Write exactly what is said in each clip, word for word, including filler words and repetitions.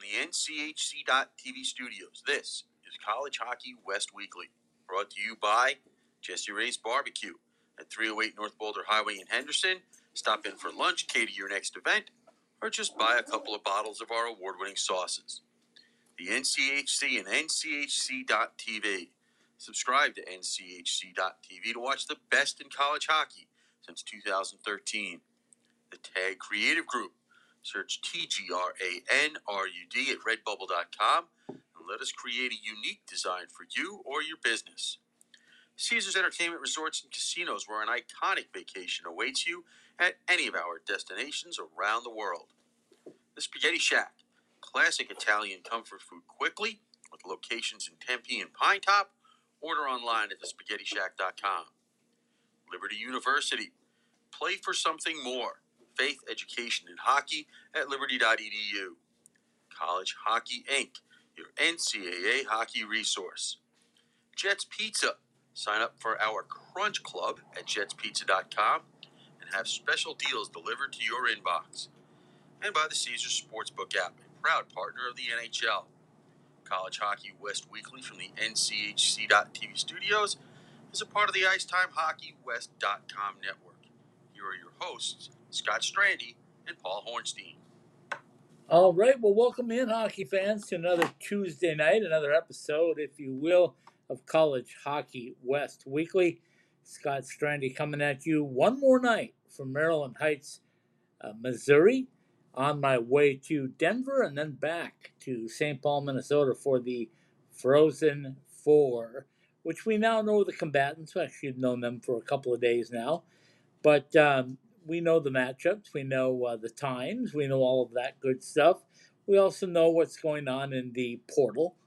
the N C H C dot T V studios, this is College Hockey West Weekly, brought to you by Jesse Ray's Barbecue at three oh eight North Boulder Highway in Henderson. Stop in for lunch, cater your next event, or just buy a couple of bottles of our award-winning sauces. The N C H C and N C H C dot T V. Subscribe to N C H C dot T V to watch the best in college hockey since two thousand thirteen. The Tag Creative Group. Search T G R A N R U D at redbubble dot com and let us create a unique design for you or your business. Caesars Entertainment Resorts and Casinos, where an iconic vacation awaits you at any of our destinations around the world. The Spaghetti Shack. Classic Italian comfort food quickly with locations in Tempe and Pine Top. Order online at the spaghetti shack dot com. Liberty University. Play for something more. Faith, education, and hockey at liberty dot e d u. College Hockey Incorporated, your N C double A hockey resource. Jets Pizza. Sign up for our Crunch Club at jets pizza dot com and have special deals delivered to your inbox. And by the Caesars Sportsbook app, a proud partner of the N H L. College Hockey West Weekly from the N C H C dot T V studios is a part of the Icetime Hockey West dot com network. Here are your hosts, Scott Strandy and Paul Hornstein. All right, well, welcome in, hockey fans, to another Tuesday night, another episode, if you will, of College Hockey West Weekly. Scott Strandy coming at you one more night from Maryland Heights, uh, Missouri, on my way to Denver and then back to Saint Paul, Minnesota for the Frozen Four, which we now know the combatants. Actually, we've known them for a couple of days now, but um, we know the matchups, we know uh, the times, we know all of that good stuff. We also know what's going on in the portal,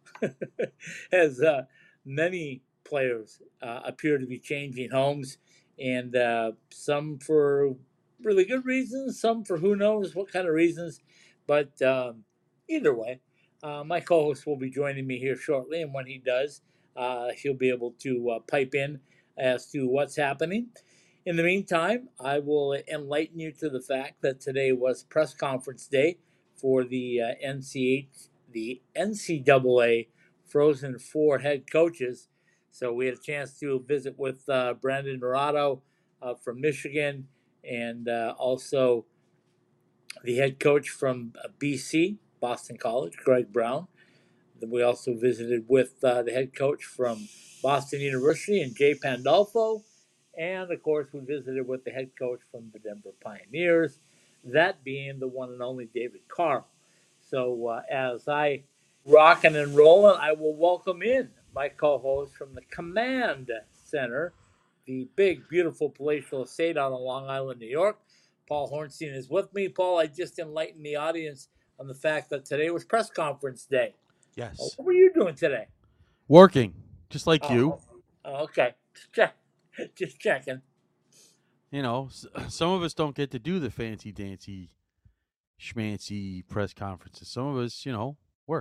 as uh, many players uh, appear to be changing homes, and uh, some for really good reasons, some for who knows what kind of reasons. But um, either way, uh, my co-host will be joining me here shortly, and when he does, uh, he'll be able to uh, pipe in as to what's happening. In the meantime, I will enlighten you to the fact that today was press conference day for the uh, N C H, the N C double A Frozen Four head coaches. So we had a chance to visit with uh, Brandon Murado uh, from Michigan, and uh, also the head coach from B C, Boston College, Greg Brown. Then we also visited with uh, the head coach from Boston University, and Jay Pandolfo. And, of course, we visited with the head coach from the Denver Pioneers, that being the one and only David Carl. So uh, as I rocking and rolling, I will welcome in my co-host from the Command Center, the big, beautiful palatial estate out on Long Island, New York. Paul Hornstein is with me. Paul, I just enlightened the audience on the fact that today was press conference day. Yes. Oh, what were you doing today? Working, just like oh, you. Oh, okay. Just, check. just checking. You know, some of us don't get to do the fancy dancy, schmancy press conferences. Some of us, you know, work.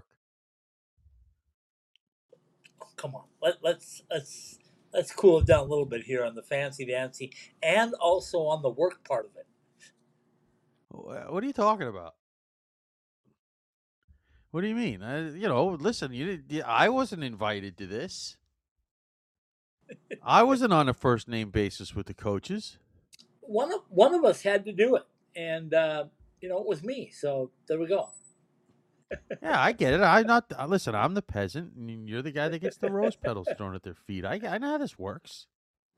Oh, come on. Let, let's let's let's cool it down a little bit here on the fancy dancy and also on the work part of it. What are you talking about? What do you mean? I, you know, listen, you, I wasn't invited to this. I wasn't on a first name basis with the coaches. One of one of us had to do it, and uh, you know, it was me. So there we go. Yeah, I get it. I not listen. I'm the peasant, and you're the guy that gets the rose petals thrown at their feet. I, I know how this works.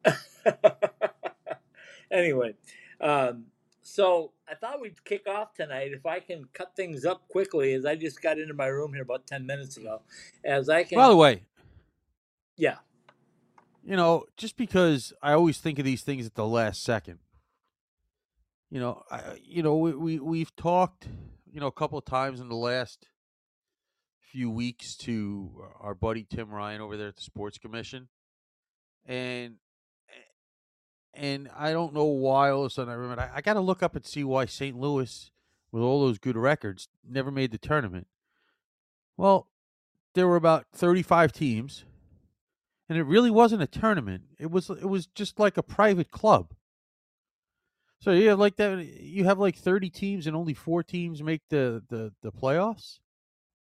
Anyway, um, so I thought we'd kick off tonight. If I can cut things up quickly, as I just got into my room here about ten minutes ago, as I can. By the way, yeah, you know, just because I always think of these things at the last second. You know, I, you know, we, we we've talked, you know, a couple of times in the last few weeks to our buddy Tim Ryan over there at the Sports Commission, and and I don't know why all of a sudden I remember I, I got to look up and see why Saint Louis, with all those good records, never made the tournament. Well, there were about thirty-five teams, and it really wasn't a tournament. It was it was just like a private club. So you have like that. You have like thirty teams, and only four teams make the, the, the playoffs.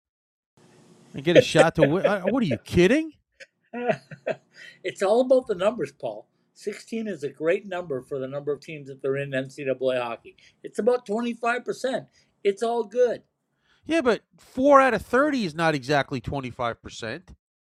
and get a shot to win. Uh, What are you kidding? It's all about the numbers, Paul. sixteen is a great number for the number of teams that they're in N C double A hockey. It's about twenty-five percent. It's all good. Yeah, but four out of thirty is not exactly twenty-five percent.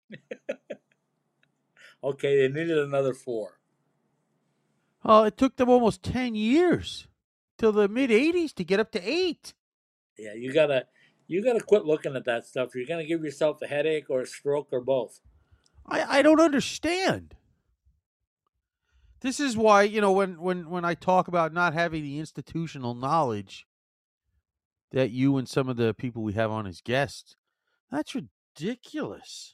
Okay, they needed another four. Oh, it took them almost ten years till the mid eighties to get up to eight. Yeah, you gotta you gotta quit looking at that stuff. You're gonna give yourself a headache or a stroke or both. I, I don't understand. This is why, you know, when, when, when I talk about not having the institutional knowledge that you and some of the people we have on as guests, that's ridiculous.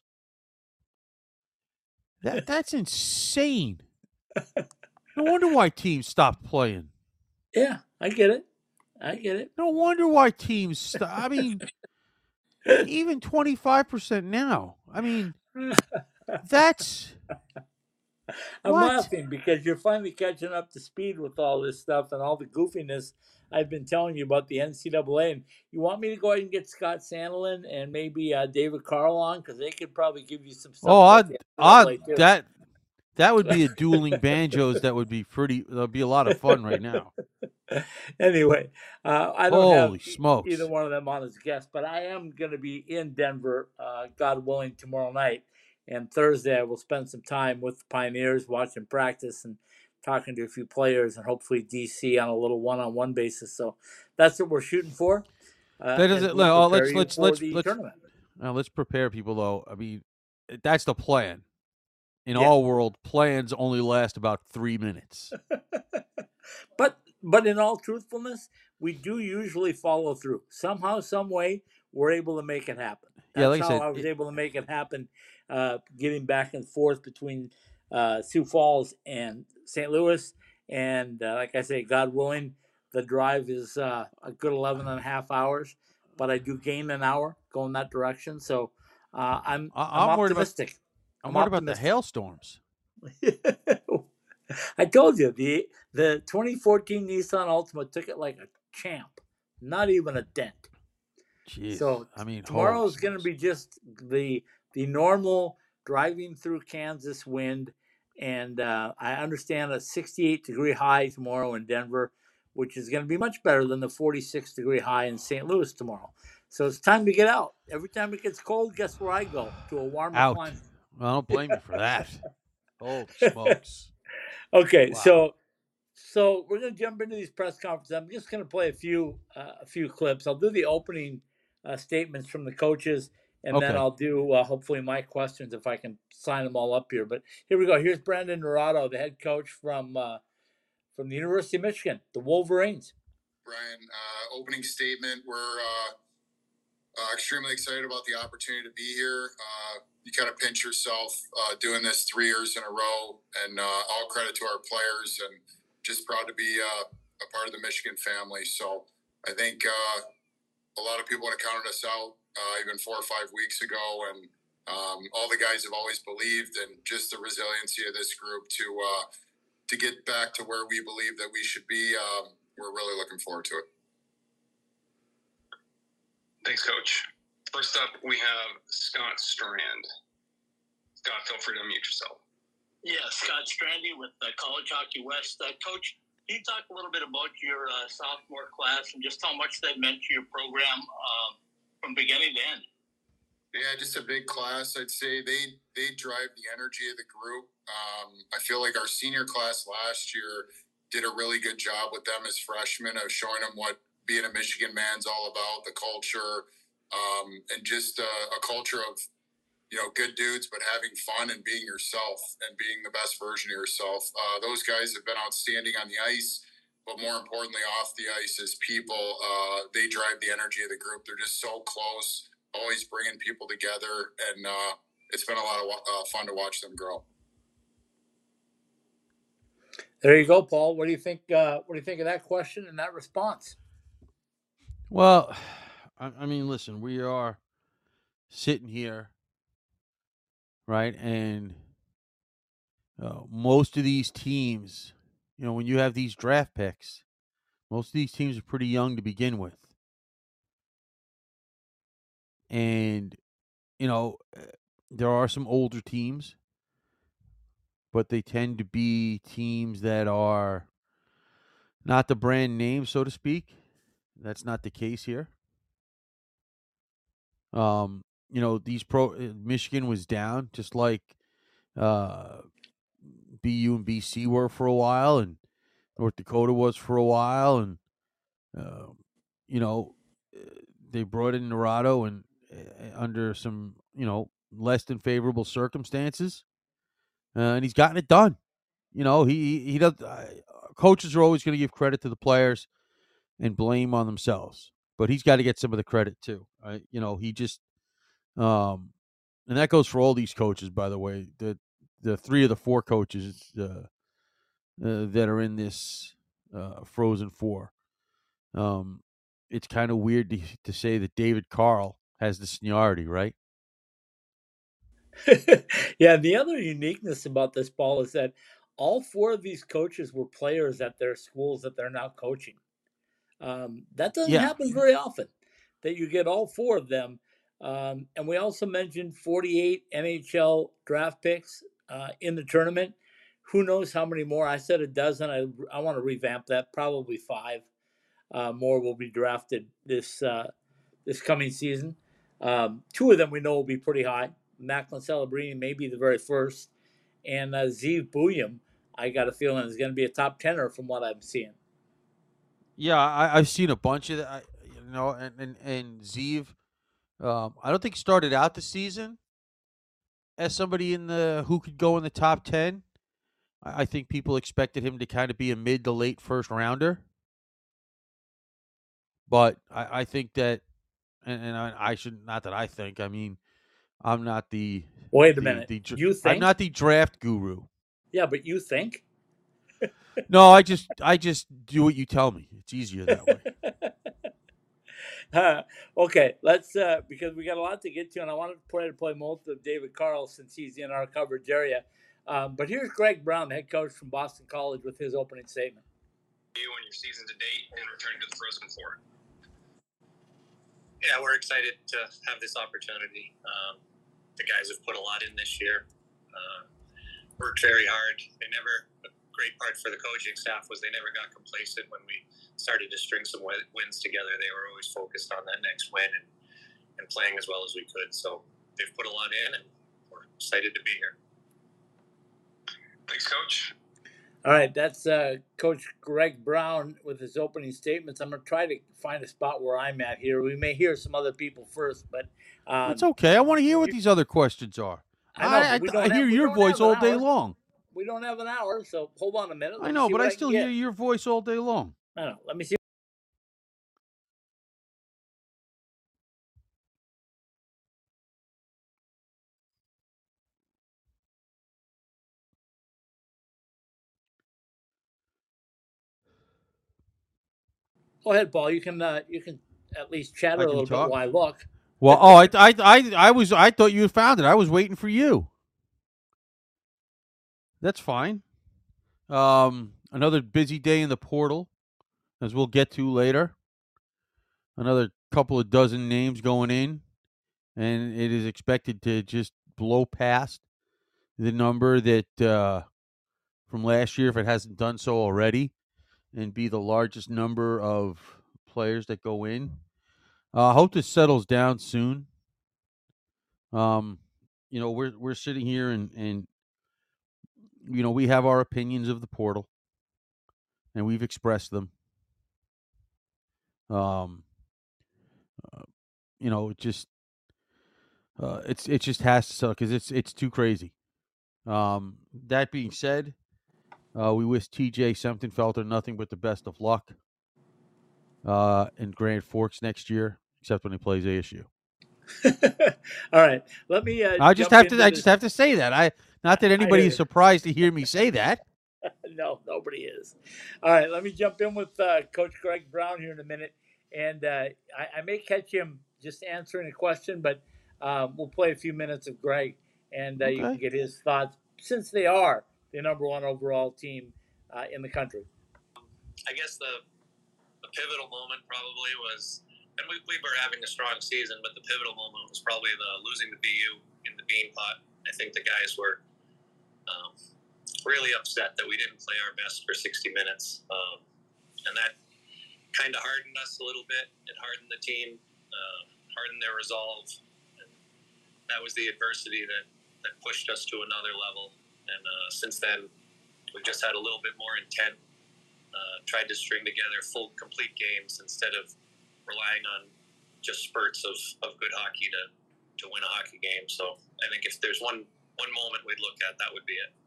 That That's insane. No wonder why teams stopped playing. Yeah, I get it. I get it. No wonder why teams stop. I mean, even twenty-five percent now. I mean, that's... I'm What? laughing because you're finally catching up to speed with all this stuff and all the goofiness I've been telling you about the N C double A. And you want me to go ahead and get Scott Sandelin and maybe uh, David Carl on, because they could probably give you some stuff. Oh, about I'd, the N C double A I'd, too. that that would be a dueling banjos. That would be pretty. That would be a lot of fun right now. Anyway, uh, I don't Holy have e- smokes! either one of them on as guests, but I am going to be in Denver, uh, God willing, tomorrow night. And Thursday, I will spend some time with the Pioneers, watching practice and talking to a few players, and hopefully D C on a little one-on-one basis. So that's what we're shooting for. Uh, That as doesn't. we No, prepare let's you let's for let's the let's tournament. now let's prepare people though. I mean, that's the plan. In Yeah. all world, plans only last about three minutes. But but in all truthfulness, we do usually follow through. Somehow, some way, we're able to make it happen. That's Yeah, like I how said, I was it- able to make it happen, uh, getting back and forth between uh, Sioux Falls and Saint Louis. And uh, like I say, God willing, the drive is uh, a good eleven and a half hours, but I do gain an hour going that direction. So uh, I'm, I, I'm I'm worried about. optimistic. I'm I'm worried about the optimistic. hailstorms. I told you the the twenty fourteen Nissan Altima took it like a champ, not even a dent. Jeez. So I mean, tomorrow holy is going to smokes. be just the the normal driving through Kansas wind, and uh, I understand a sixty-eight degree high tomorrow in Denver, which is going to be much better than the forty-six degree high in Saint Louis tomorrow. So it's time to get out. Every time it gets cold, guess where I go? To a warmer Out. climate. Well, I don't blame you for that. Holy smokes. Okay, Wow. so so we're gonna jump into these press conferences. I'm just gonna play a few uh, a few clips. I'll do the opening uh, statements from the coaches, and then Okay. I'll do uh, hopefully my questions if I can sign them all up here. But here we go. Here's Brandon Naurato, the head coach from uh, from the University of Michigan, the Wolverines. Brian, uh, opening statement. We're uh, uh, extremely excited about the opportunity to be here. Uh, you kind of pinch yourself uh, doing this three years in a row, and uh, all credit to our players, and just proud to be uh, a part of the Michigan family. So I think uh, a lot of people would have counted us out uh, even four or five weeks ago, and um, all the guys have always believed, and just the resiliency of this group to uh, to get back to where we believe that we should be. Um, we're really looking forward to it. Thanks, Coach. First up, we have Scott Strand. Scott, feel free to unmute yourself. Yeah, Scott Strandy with uh, College Hockey West. Uh, Coach, can you talk a little bit about your uh, sophomore class and just how much that meant to your program um, from beginning to end? Yeah, just a big class. I'd say they they drive the energy of the group. Um, I feel like our senior class last year did a really good job with them as freshmen of showing them what being a Michigan man's all about, the culture, um, and just a, a culture of, you know, good dudes, but having fun and being yourself and being the best version of yourself. Uh, those guys have been outstanding on the ice, but more importantly, off the ice as people. Uh, they drive the energy of the group. They're just so close, always bringing people together, and uh, it's been a lot of uh, fun to watch them grow. There you go, Paul. What do you think? Uh, what do you think of that question and that response? Well, I, I mean, listen, we are sitting here, right? And uh, most of these teams, you know, when you have these draft picks, most of these teams are pretty young to begin with. And you know, there are some older teams, but they tend to be teams that are not the brand name, so to speak. That's not the case here. Um, you know, these pro Michigan was down just like uh, B U and B C were for a while, and North Dakota was for a while, and uh, you know, they brought in Naruto and uh, under some you know less than favorable circumstances, uh, and he's gotten it done. You know, he he does. Uh, coaches are always going to give credit to the players and blame on themselves, but he's got to get some of the credit too. Right? You know, he just um, and that goes for all these coaches, by the way. The the three of the four coaches uh, uh, that are in this uh, Frozen Four. Um, it's kind of weird to, to say that David Carl has the seniority, right? Yeah, the other uniqueness about this, Paul, is that all four of these coaches were players at their schools that they're now coaching. Um, that doesn't Yeah. happen very often, that you get all four of them. Um, and we also mentioned forty-eight N H L draft picks uh, in the tournament. Who knows how many more? I said a dozen. I, I want to revamp that. Probably five uh, more will be drafted this uh, this coming season. Um, two of them we know will be pretty high. Macklin Celebrini may be the very first. And uh, Zeev Buyum, I got a feeling, is going to be a top tenner from what I'm seeing. Yeah, I, I've seen a bunch of that. I, you know, and and and Zeev, um, I don't think started out the season as somebody in the who could go in the top ten. I, I think people expected him to kind of be a mid to late first rounder, but I, I think that, and, and I, I should not that I think. I mean, I'm not the Wait a the, minute. the, You think? I'm not the draft guru. Yeah, but you think? No, I just I just do what you tell me. It's easier that way. uh, okay, let's uh, because we got a lot to get to, and I wanted to play to play most of David Carl since he's in our coverage area. Um, but here's Greg Brown, the head coach from Boston College, with his opening statement. You and your season to date and returning to the Frozen Four. Yeah, we're excited to have this opportunity. Um, the guys have put a lot in this year. Uh, worked very hard. They never. A great part for the coaching staff was they never got complacent when we started to string some wins together. They were always focused on that next win and, and playing as well as we could. So they've put a lot in, and we're excited to be here. Thanks, Coach. All right, that's uh, Coach Greg Brown with his opening statements. I'm going to try to find a spot where I'm at here. We may hear some other people first, but um, it's okay. I want to hear what these other questions are. I, know, I, we I, I have, hear your voice all day long. We don't have an hour, so hold on a minute. I know, but I, I still hear your voice all day long. I know. Let me see. Go ahead, Paul. You can uh, you can at least chatter a little talk. bit while I look. Well, oh, I, I, I, I was, I thought you had found it. I was waiting for you. That's fine. Um, another busy day in the portal, as we'll get to later. Another couple of dozen names going in, and it is expected to just blow past the number that uh, from last year, if it hasn't done so already, and be the largest number of players that go in. I uh, hope this settles down soon. Um, you know, we're we're sitting here and and you know we have our opinions of the portal, and we've expressed them. Um, uh, you know, it just uh, it's it just has to sell because it's it's too crazy. Um, that being said, uh, we wish T J Semptimphelter nothing but the best of luck uh, in Grand Forks next year, except when he plays A S U. All right, let me. Uh, I just have to. I this. just have to say that. I not that anybody is surprised to hear me say that. No, nobody is. All right, let me jump in with uh, Coach Greg Brown here in a minute, and uh, I, I may catch him just answering a question, but uh, we'll play a few minutes of Greg, and uh, okay. You can get his thoughts since they are the number one overall team uh, in the country. I guess the the pivotal moment probably was and we, we were having a strong season, but the pivotal moment was probably the losing the B U in the Bean Pot. I think the guys were um, really upset that we didn't play our best for sixty minutes, um, and that kind of hardened us a little bit. It hardened the team, uh, hardened their resolve, and that was the adversity that, that pushed us to another level. And uh, since then, we've just had a little bit more intent, uh, tried to string together full, complete games instead of relying on just spurts of, of good hockey to, to win a hockey game. So I think if there's one, one moment we'd look at, that would be it.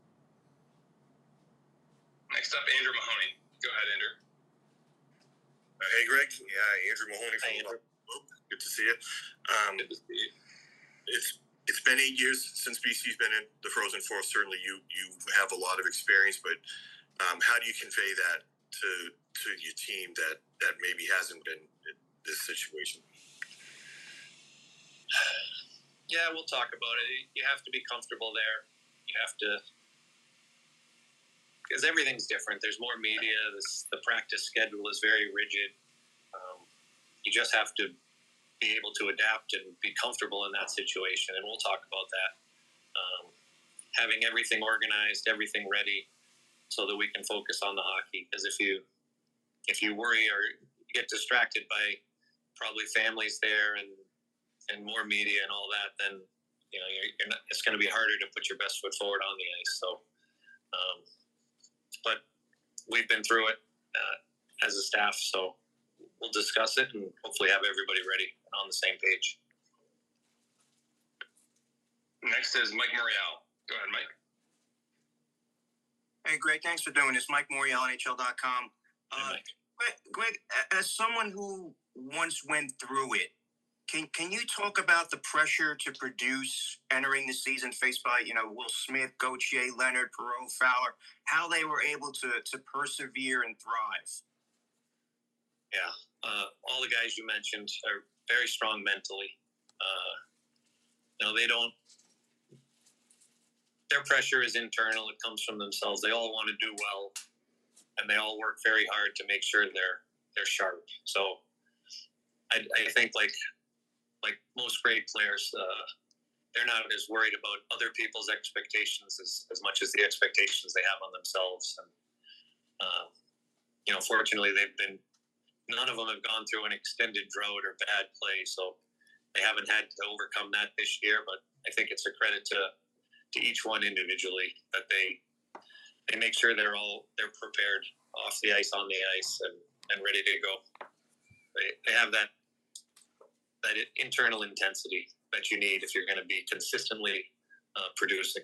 Next up, Andrew Mahoney. Go ahead, Andrew. Uh, hey, Greg. Yeah, Andrew Mahoney from Hey, Andrew. Loop. Good to see you. Um, Good to see you. it's it's been eight years since B C's been in the Frozen Four. Certainly, you you have a lot of experience, but um, how do you convey that to to your team that that maybe hasn't been in this situation? Yeah, we'll talk about it. You have to be comfortable there. You have to, because everything's different. There's more media. This, the practice schedule is very rigid. Um, you just have to be able to adapt and be comfortable in that situation, and we'll talk about that. Um, having everything organized, everything ready, so that we can focus on the hockey. Because if you if you worry or get distracted by probably families there and and more media and all that, then you know you're, you're not, it's going to be harder to put your best foot forward on the ice. So, um, but we've been through it uh, as a staff, so we'll discuss it and hopefully have everybody ready and on the same page. Next is Mike Morial. Go ahead, Mike. Hey, Greg, thanks for doing this. Mike Morial, N H L dot com. Hey, Uh, Mike. Greg, Greg, as someone who once went through it, can can you talk about the pressure to produce entering the season faced by, you know, Will Smith, Gauthier, Leonard, Perreault, Fowler, how they were able to, to persevere and thrive? Yeah, uh, all the guys you mentioned are very strong mentally. Uh, you know, they don't. Their pressure is internal. It comes from themselves. They all want to do well, and they all work very hard to make sure they're they're sharp. So, I, I think like like most great players, uh, they're not as worried about other people's expectations as, as much as the expectations they have on themselves. And uh, you know, fortunately, they've been. None of them have gone through an extended drought or bad play, so they haven't had to overcome that this year. But I think it's a credit to to each one individually that they they make sure they're all they're prepared off the ice, on the ice, and, and ready to go. They they have that that internal intensity that you need if you're going to be consistently uh, producing.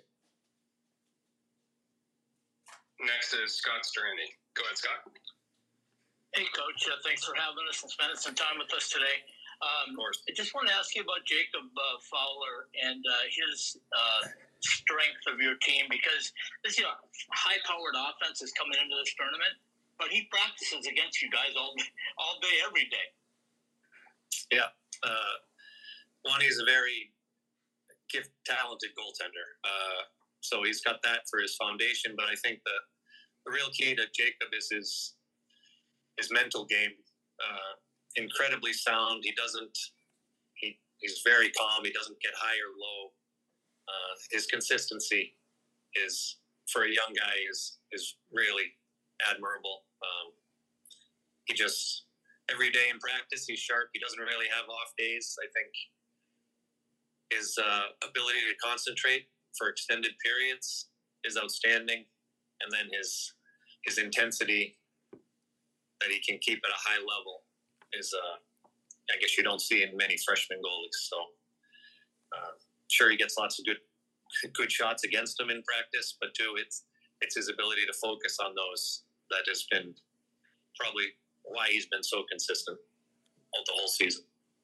Next is Scott Strandy. Go ahead, Scott. Hey, Coach. Uh, thanks for having us and spending some time with us today. Um, Of course. I just want to ask you about Jacob uh, Fowler and uh, his uh, strength of your team, because this, you know, high-powered offense is coming into this tournament, but he practices against you guys all all day, every day. Yeah. Uh, one, he's a very gift, talented goaltender. Uh, so he's got that for his foundation, but I think the, the real key to Jacob is his his mental game. Uh, incredibly sound. He doesn't, he, he's very calm. He doesn't get high or low. Uh, his consistency is, for a young guy, is, is really admirable. Um, he just, every day in practice, he's sharp. He doesn't really have off days. I think his uh, ability to concentrate for extended periods is outstanding. And then his, his intensity that he can keep at a high level is, uh, I guess you don't see in many freshman goalies. So, uh, sure, he gets lots of good, good shots against him in practice, but too, it's it's his ability to focus on those that has been probably why he's been so consistent all the whole season.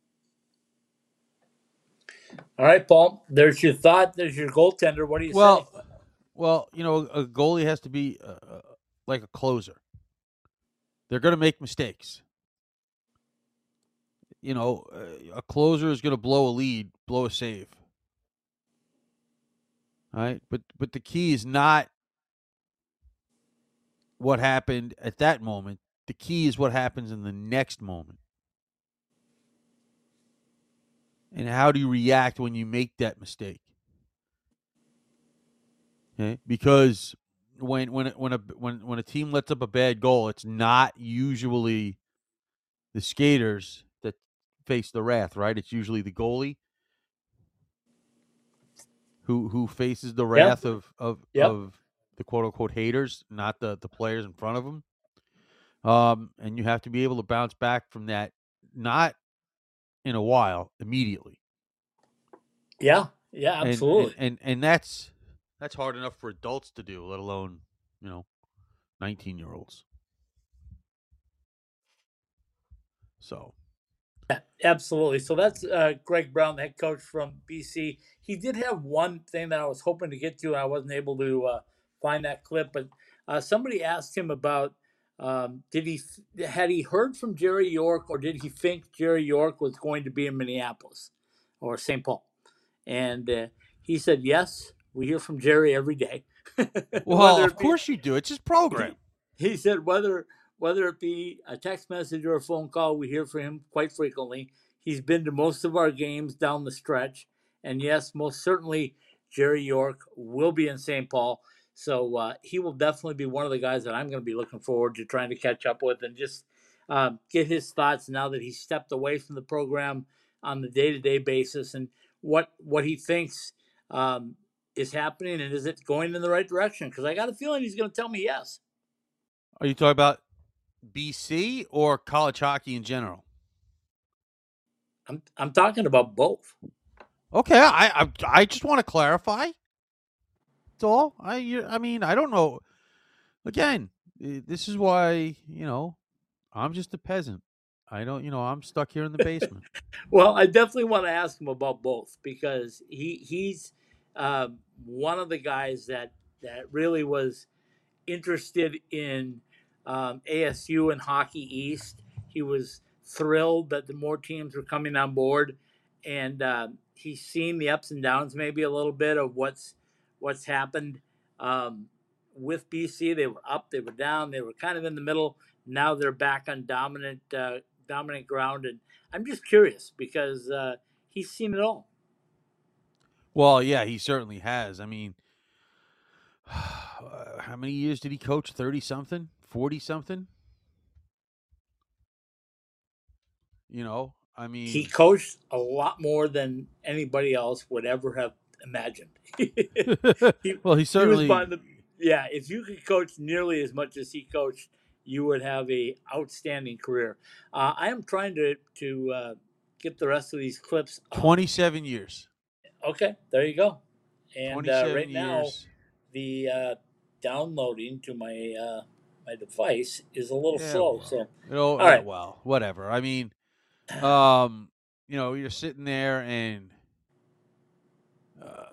All right, Paul. There's your thought. There's your goaltender. What do you Well, say? well, you know, a goalie has to be uh, like a closer. They're going to make mistakes. You know, uh, a closer is going to blow a lead, blow a save. All right, but but the key is not what happened at that moment. The key is what happens in the next moment. And how do you react when you make that mistake? Okay? Because when when when a when when a team lets up a bad goal, it's not usually the skaters that face the wrath, right? It's usually the goalie who who faces the wrath Yep. of of, Yep. of the quote unquote haters, not the the players in front of them. Um, and you have to be able to bounce back from that, not in a while, immediately. Yeah, yeah, And absolutely. and, and and that's that's hard enough for adults to do, let alone, you know, nineteen year olds. So Yeah, absolutely. So that's uh, Greg Brown, the head coach from B C. He did have one thing that I was hoping to get to, and I wasn't able to uh, find that clip. But uh, somebody asked him about um, did he had he heard from Jerry York, or did he think Jerry York was going to be in Minneapolis or Saint Paul? And uh, he said, "Yes, we hear from Jerry every day." well, Whether of it be, course you do. It's his program. he, he said whether whether it be a text message or a phone call, we hear from him quite frequently. He's been to most of our games down the stretch, and yes, most certainly Jerry York will be in Saint Paul. So uh, he will definitely be one of the guys that I'm going to be looking forward to trying to catch up with and just um, get his thoughts now that he's stepped away from the program on the day-to-day basis, and what what he thinks um, is happening, and is it going in the right direction? Because I got a feeling he's going to tell me yes. Are you talking about B C or college hockey in general? I'm I'm talking about both. Okay, I I, I just want to clarify. That's all. I I mean I don't know. Again, this is why, you know, I'm just a peasant. I don't, you know, I'm stuck here in the basement. Well, I definitely want to ask him about both, because he he's um, one of the guys that that really was interested in um, A S U and Hockey East. He was thrilled that the more teams were coming on board, and uh, he's seen the ups and downs, maybe a little bit of what's what's happened um, with B C. They were up, they were down, they were kind of in the middle. Now they're back on dominant uh, dominant ground, and I'm just curious because uh, he's seen it all. Well, yeah, he certainly has. I mean, how many years did he coach? thirty something? forty something? You know, I mean, He coached a lot more than anybody else would ever have imagined. he, well, he certainly. He was the, yeah, if you could coach nearly as much as he coached, you would have a outstanding career. Uh, I am trying to to uh, get the rest of these clips. twenty-seven years. Okay, there you go. And uh, right years. now, the uh, downloading to my uh, my device is a little yeah, slow. Well, so, you know, all right, well, whatever. I mean, um, you know, you're sitting there and uh,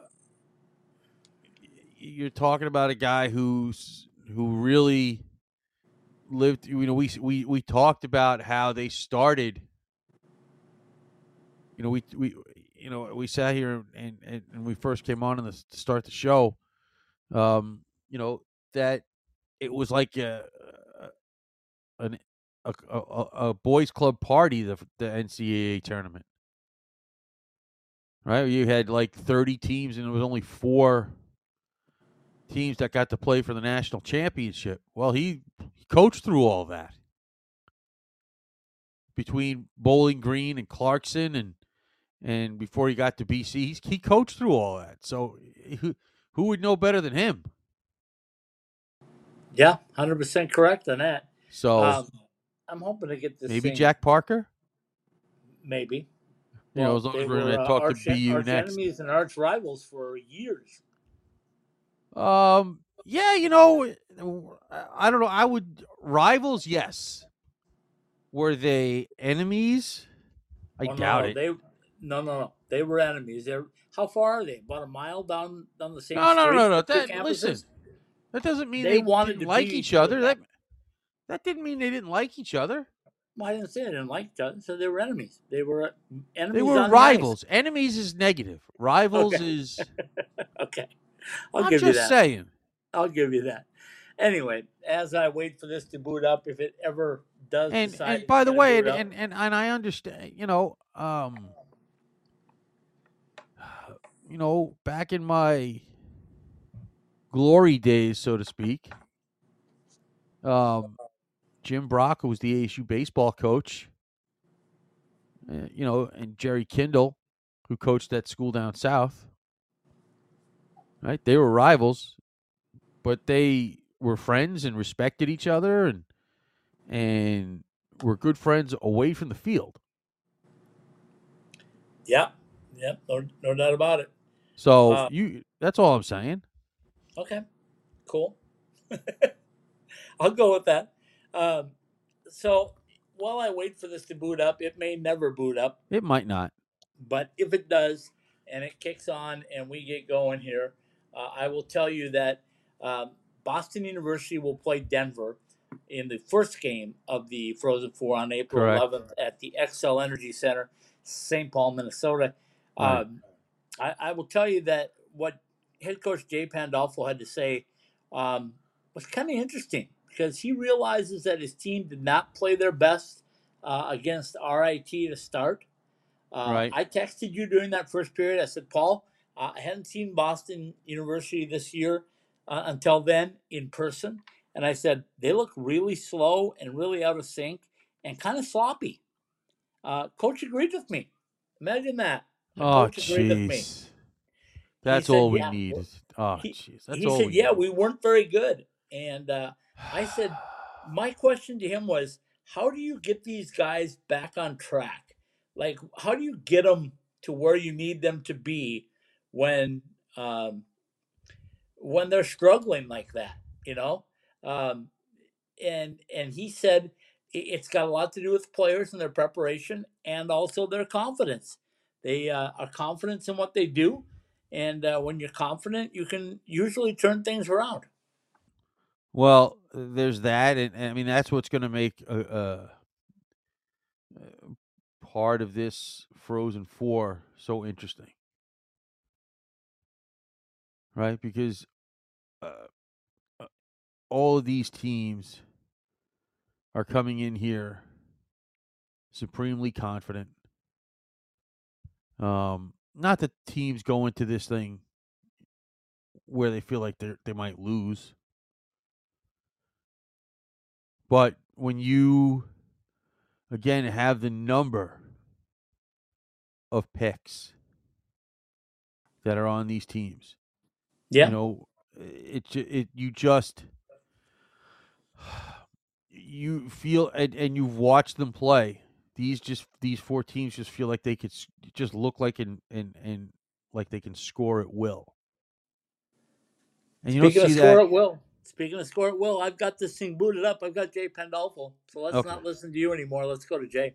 you're talking about a guy who's who really lived. You know, we we we talked about how they started. You know, we we you know we sat here and and, and we first came on in the, to start the show. Um, you know that it was like a an a, a, a boys club party, the the N C double A tournament, right? You had like thirty teams, and there was only four teams that got to play for the national championship. Well, he, he coached through all that between Bowling Green and Clarkson, and and before he got to B C, he's, he coached through all that. So who who would know better than him? Yeah, one hundred percent correct on that. So um, I'm hoping to get this. Maybe thing, Jack Parker. Maybe. You well, know, as long as we're were, going to uh, talk arch, to B U arch next. enemies and arch rivals for years. Um. Yeah, you know, I don't know. I would rivals. Yes. Were they enemies? I oh, doubt no, it. They no, no, no. They were enemies. They're how far are they? About a mile down down the same no, street. No, no, no, That, no. Listen, that doesn't mean they, they, wanted didn't to like be each other. That, That that didn't mean they didn't like each other. Well, I didn't say they didn't like each other. So they were enemies. They were enemies. They were on rivals. Enemies is negative. Rivals okay. is okay. I'll I'm give just you that. saying. I'll give you that. Anyway, as I wait for this to boot up, if it ever does, and decide and by the way, and, up, and and and I understand, you know, um, you know, back in my glory days, so to speak, um, Jim Brock, who was the A S U baseball coach, uh, you know, and Jerry Kindle, who coached that school down south, right? They were rivals, but they were friends and respected each other and and were good friends away from the field. Yeah, yeah, no, no doubt about it. So Uh, you that's all I'm saying. okay, cool. I'll go with that. Um, so while I wait for this to boot up, it may never boot up, It might not. but if it does and it kicks on and we get going here, uh, I will tell you that um, Boston University will play Denver in the first game of the Frozen Four on April Correct. eleventh at the Xcel Energy Center, Saint Paul, Minnesota. Right. Um, I, I will tell you that what head coach Jay Pandolfo had to say um, was kind of interesting because he realizes that his team did not play their best uh, against R I T to start. Uh, Right. I texted you during that first period. I said, Paul, uh, I hadn't seen Boston University this year uh, until then in person. And I said, they look really slow and really out of sync and kind of sloppy. Uh, coach agreed with me. Imagine that. The Oh, coach agreed with me. jeez. He That's said, all we yeah. need. is- Oh, He, jeez. That's he all said, we yeah, need. we weren't very good. And uh, I said, my question to him was, how do you get these guys back on track? Like, how do you get them to where you need them to be when um, when they're struggling like that? You know, um, and and he said "I- it's got a lot to do with players and their preparation and also their confidence. They uh, are confident in what they do, and uh, when you're confident, you can usually turn things around. Well, there's that, and, and I mean that's what's going to make a, a, a part of this Frozen Four so interesting, right? Because uh, uh, all of these teams are coming in here supremely confident. Um, not that teams go into this thing where they feel like they they might lose, but when you again have the number of picks that are on these teams, Yeah, you know, it ju- it you just you feel and, and you've watched them play. These just these four teams just feel like they could s- just look like and and and like they can score at will. And you don't speaking of see score that. at will, speaking of score at will, I've got this thing booted up. I've got Jay Pandolfo, so let's Okay. not listen to you anymore. Let's go to Jay.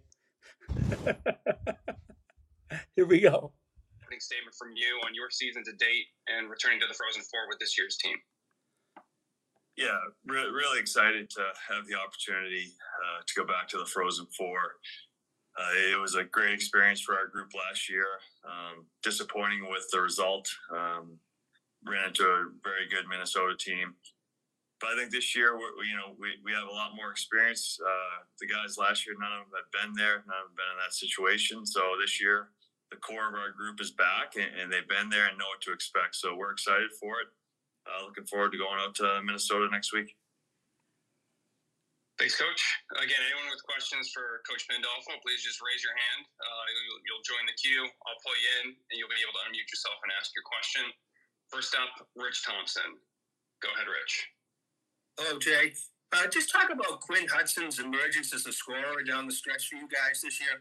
Here we go. Opening statement from you on your season to date and returning to the Frozen Four with this year's team. Yeah, re- really excited to have the opportunity uh, to go back to the Frozen Four. Uh, it was a great experience for our group last year. Um, disappointing with the result. Um, ran into a very good Minnesota team. But I think this year, we're, you know, we, we have a lot more experience. Uh, the guys last year, none of them have been there, none of them have been in that situation. So this year, the core of our group is back, and, and they've been there and know what to expect. So we're excited for it. Uh, looking forward to going out to Minnesota next week. Thanks, Coach. Again, anyone with questions for Coach Pandolfo, please just raise your hand. Uh, you'll, you'll join the queue. I'll pull you in, and you'll be able to unmute yourself and ask your question. First up, Rich Thompson. Go ahead, Rich. Hello, Jay. Uh, just talk about Quinn Hudson's emergence as a scorer down the stretch for you guys this year.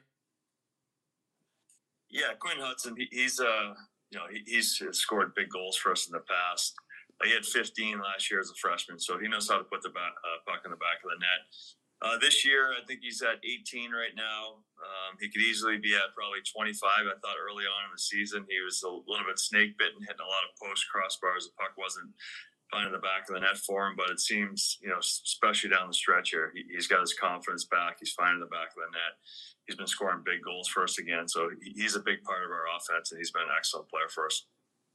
Yeah, Quinn Hudson, he, he's uh, you know, he, he's scored big goals for us in the past. He had fifteen last year as a freshman, so he knows how to put the back, uh, puck in the back of the net. Uh, this year, I think he's at eighteen right now. Um, he could easily be at probably twenty-five. I thought early on in the season he was a little bit snake bitten, hitting a lot of post crossbars. The puck wasn't finding the back of the net for him, but it seems, you know, especially down the stretch here, he, he's got his confidence back. He's finding the back of the net. He's been scoring big goals for us again, so he, he's a big part of our offense, and he's been an excellent player for us.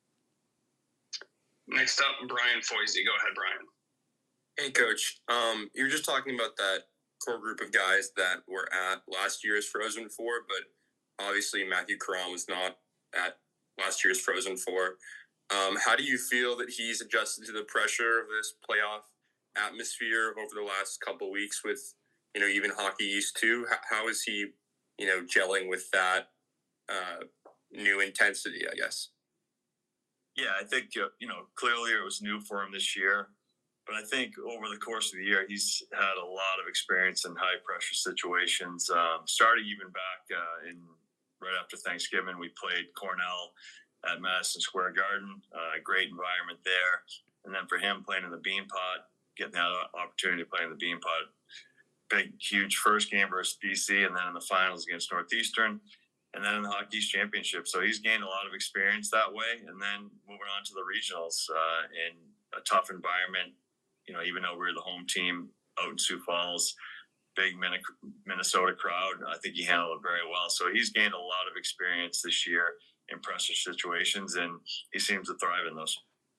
Next up, Brian Foisey. Go ahead, Brian. Hey, Coach. Um, you were just talking about that core group of guys that were at last year's Frozen Four, but obviously Matthew Caron was not at last year's Frozen Four. Um, how do you feel that he's adjusted to the pressure of this playoff atmosphere over the last couple of weeks with, you know, even Hockey East too? How, how is he, you know, gelling with that uh, new intensity, I guess? Yeah, I think, uh, you know, clearly it was new for him this year. But I think over the course of the year, he's had a lot of experience in high pressure situations. Um, starting even back uh, in right after Thanksgiving, we played Cornell at Madison Square Garden. Uh, great environment there. And then for him playing in the Beanpot, getting that opportunity to play in the Beanpot, big, huge first game versus B C, and then in the finals against Northeastern, and then in the Hockey East Championship. So he's gained a lot of experience that way. And then moving on to the regionals uh, in a tough environment. You know, even though we we're the home team out in Sioux Falls, big Minnesota crowd, I think he handled it very well. So he's gained a lot of experience this year in pressure situations, and he seems to thrive in those.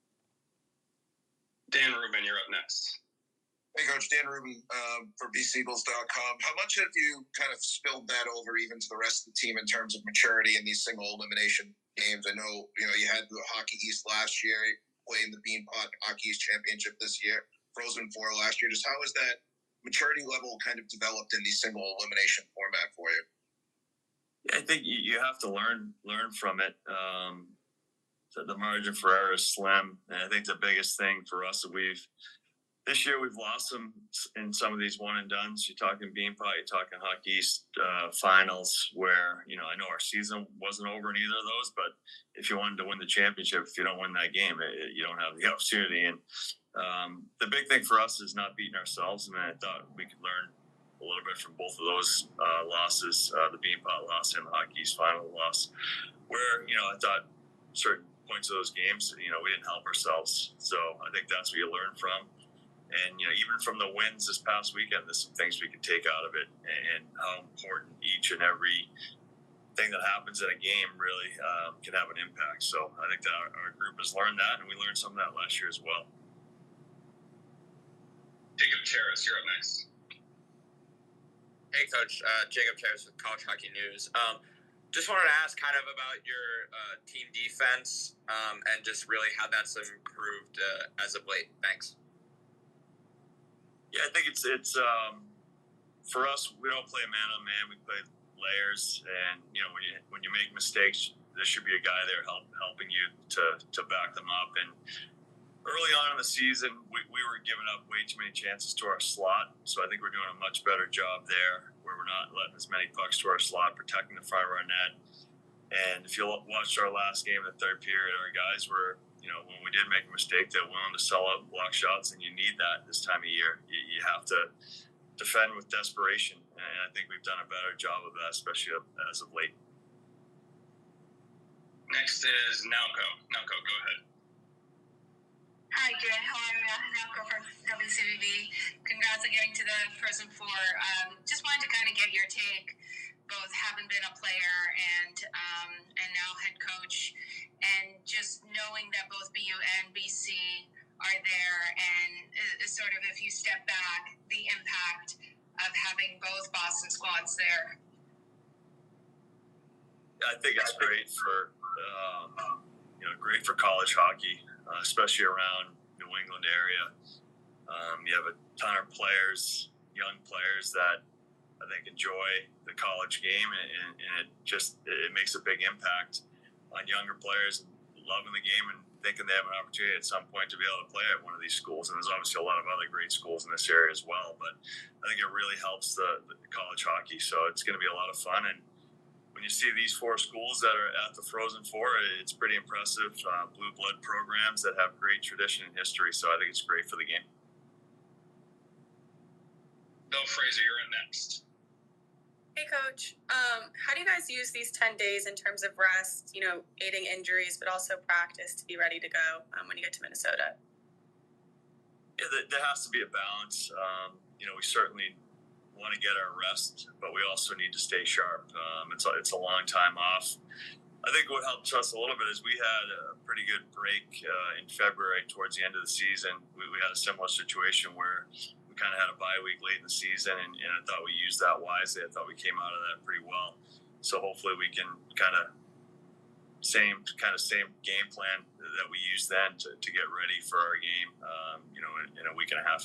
Dan Rubin, you're up next. Hey, Coach. Dan Rubin um, for B C Eagles dot com. How much have you kind of spilled that over even to the rest of the team in terms of maturity in these single elimination games? I know, you know, you had the Hockey East last year, playing the Beanpot Hockey East Championship this year. Frozen Four last year. Just how has that maturity level kind of developed in the single elimination format for you? Yeah, I think you have to learn learn from it. Um, the, the margin for error is slim, and I think the biggest thing for us that we've this year we've lost some in some of these one and dones. You're talking Beanpot, you're talking Hockey East uh, finals, where you know I know our season wasn't over in either of those, but if you wanted to win the championship, if you don't win that game, it, you don't have the opportunity. And Um, the big thing for us is not beating ourselves, and I thought we could learn a little bit from both of those uh, losses, uh, the Beanpot loss and the Hockey East final loss, where, you know, I thought certain points of those games, you know, we didn't help ourselves. So I think that's what you learn from. And, you know, even from the wins this past weekend, there's some things we can take out of it, and how important each and every thing that happens in a game really um, can have an impact. So I think that our, our group has learned that, and we learned some of that last year as well. Jacob Terrace, you're up next. Hey, Coach. Uh, Jacob Terrace with College Hockey News. Um, just wanted to ask kind of about your uh, team defense um, and just really how that's improved uh, as of late. Thanks. Yeah, I think it's it's um, for us. We don't play man on man. We play layers, and you know when you when you make mistakes, there should be a guy there help, helping you to to back them up. And early on in the season, we, we were giving up way too many chances to our slot. So I think we're doing a much better job there, where we're not letting as many pucks to our slot, protecting the front of our net. And if you watched our last game in the third period, our guys were, you know, when we did make a mistake, they're willing to sell out and block shots, and you need that this time of year. You, you have to defend with desperation, and I think we've done a better job of that, especially as of late. Next is Nalco. Nalco, go ahead. Hi, Jay. How are you? Nalco from W C B B. Congrats on getting to the Frozen Four. Um, just wanted to kind of get your take, both having been a player and um, and now head coach, and just knowing that both B U and B C are there, and uh, sort of if you step back, the impact of having both Boston squads there. I think it's great for um, you know great for college hockey, uh, especially around New England area. Um, you have a ton of players, young players that I think enjoy the college game, and, and it just it makes a big impact on younger players loving the game and thinking they have an opportunity at some point to be able to play at one of these schools. And there's obviously a lot of other great schools in this area as well, but I think it really helps the, the college hockey. So it's going to be a lot of fun. And when you see these four schools that are at the Frozen Four, it's pretty impressive. Uh, blue blood programs that have great tradition and history. So I think it's great for the game. Bill Fraser, you're in next. Hey, Coach. Um, how do you guys use these ten days in terms of rest, you know, aiding injuries, but also practice to be ready to go um, when you get to Minnesota? Yeah, there has to be a balance. Um, you know, we certainly want to get our rest, but we also need to stay sharp. Um, it's, a, it's a long time off. I think what helped us a little bit is we had a pretty good break uh, in February towards the end of the season. We, we had a similar situation where we kind of had a bye week late in the season, and, and I thought we used that wisely. I thought we came out of that pretty well. So hopefully we can kind of same kind of same game plan that we used then to, to get ready for our game, um, you know, in, in a week and a half.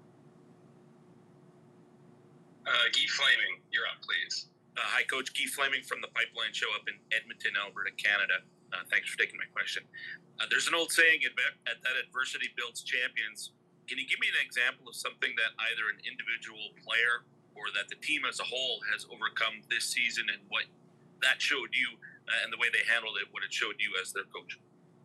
Uh, Guy Flaming, you're up, please. Uh, hi, Coach. Guy Flaming from the Pipeline Show up in Edmonton, Alberta, Canada. Uh, thanks for taking my question. Uh, there's an old saying, at, at that adversity builds champions. Can you give me an example of something that either an individual player or that the team as a whole has overcome this season and what that showed you uh, and the way they handled it, what it showed you as their coach?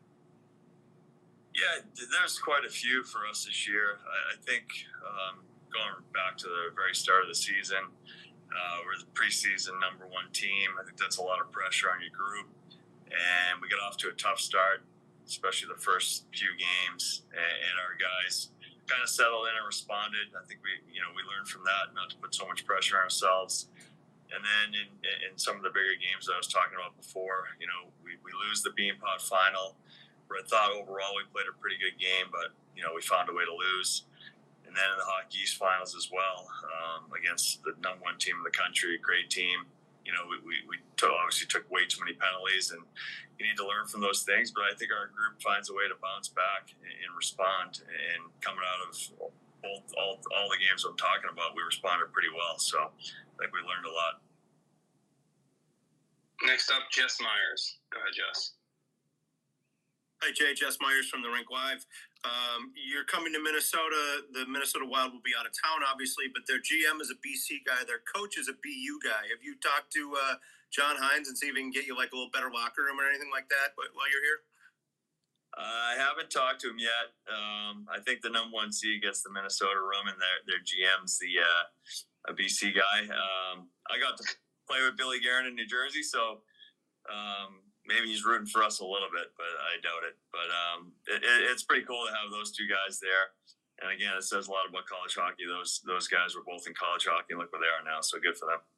Yeah, there's quite a few for us this year. I, I think um, going back to the very start of the season, uh, we're the preseason number one team. I think that's a lot of pressure on your group. And we got off to a tough start, especially the first few games. And our guys kind of settled in and responded. I think we, you know, we learned from that not to put so much pressure on ourselves. And then in, in some of the bigger games that I was talking about before, you know, we, we lose the Beanpot final, where I thought overall we played a pretty good game, but, you know, we found a way to lose. And then in the Hockey East finals as well, um, against the number one team in the country, a great team. You know, we, we, we took, obviously took way too many penalties, and you need to learn from those things. But I think our group finds a way to bounce back and, and respond. And coming out of both all, all the games I'm talking about, we responded pretty well. So I think we learned a lot. Next up, Jess Myers. Go ahead, Jess. Hi, Jay. Jess Myers from the Rink Live. Um, you're coming to Minnesota. The Minnesota Wild will be out of town, obviously, but their G M is a B C guy. Their coach is a B U guy. Have you talked to uh, John Hines and see if he can get you like a little better locker room or anything like that while you're here? Uh, I haven't talked to him yet. Um, I think the number one seed gets the Minnesota room, and their their G M's the uh, a B C guy. Um, I got to play with Billy Guerin in New Jersey, so um, maybe he's rooting for us a little bit, but I doubt it. But um, it, it, it's pretty cool to have those two guys there. And again, it says a lot about college hockey. Those those guys were both in college hockey, and look where they are now. So good for them.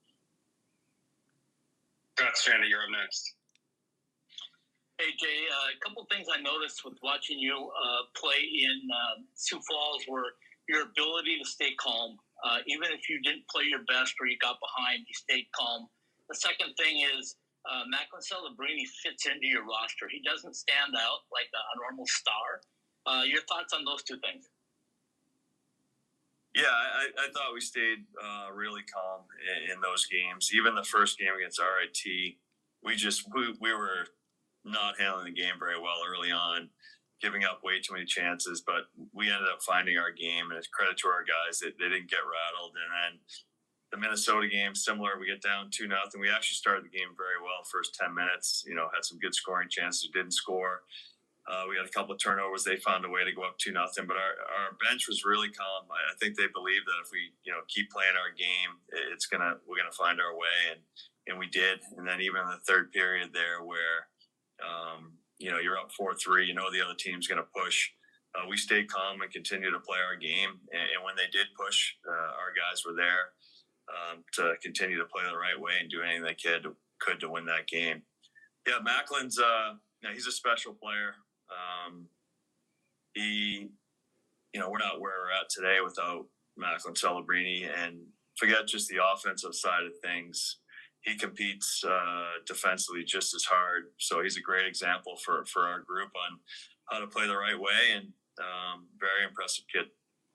Scott Strandy, you're up next. Hey, Jay, uh, a couple things I noticed with watching you uh, play in uh, Sioux Falls were your ability to stay calm. Uh, even if you didn't play your best or you got behind, you stayed calm. The second thing is uh, Macklin Celebrini fits into your roster. He doesn't stand out like a, a normal star. Uh, your thoughts on those two things? Yeah, I, I thought we stayed uh, really calm in, in those games. Even the first game against R I T, we just we, we were not handling the game very well early on, giving up way too many chances. But we ended up finding our game, and it's credit to our guys that they didn't get rattled. And then the Minnesota game, similar. We get down two nothing. We actually started the game very well. First ten minutes, you know, had some good scoring chances. Didn't score. Uh, we had a couple of turnovers. They found a way to go up two nothing. But our, our bench was really calm. I, I think they believe that if we, you know, keep playing our game, it's gonna we're gonna find our way, and and we did. And then even in the third period there, where um, you know you're up four three, you know the other team's gonna push. Uh, we stayed calm and continued to play our game. And, and when they did push, uh, our guys were there. Um, to continue to play the right way and do anything they could to, could to win that game. Yeah, Macklin's uh, you know, he's a special player. Um, he, you know, we're not where we're at today without Macklin Celebrini, and forget just the offensive side of things. He competes uh, defensively just as hard. So he's a great example for, for our group on how to play the right way, and um, very impressive kid.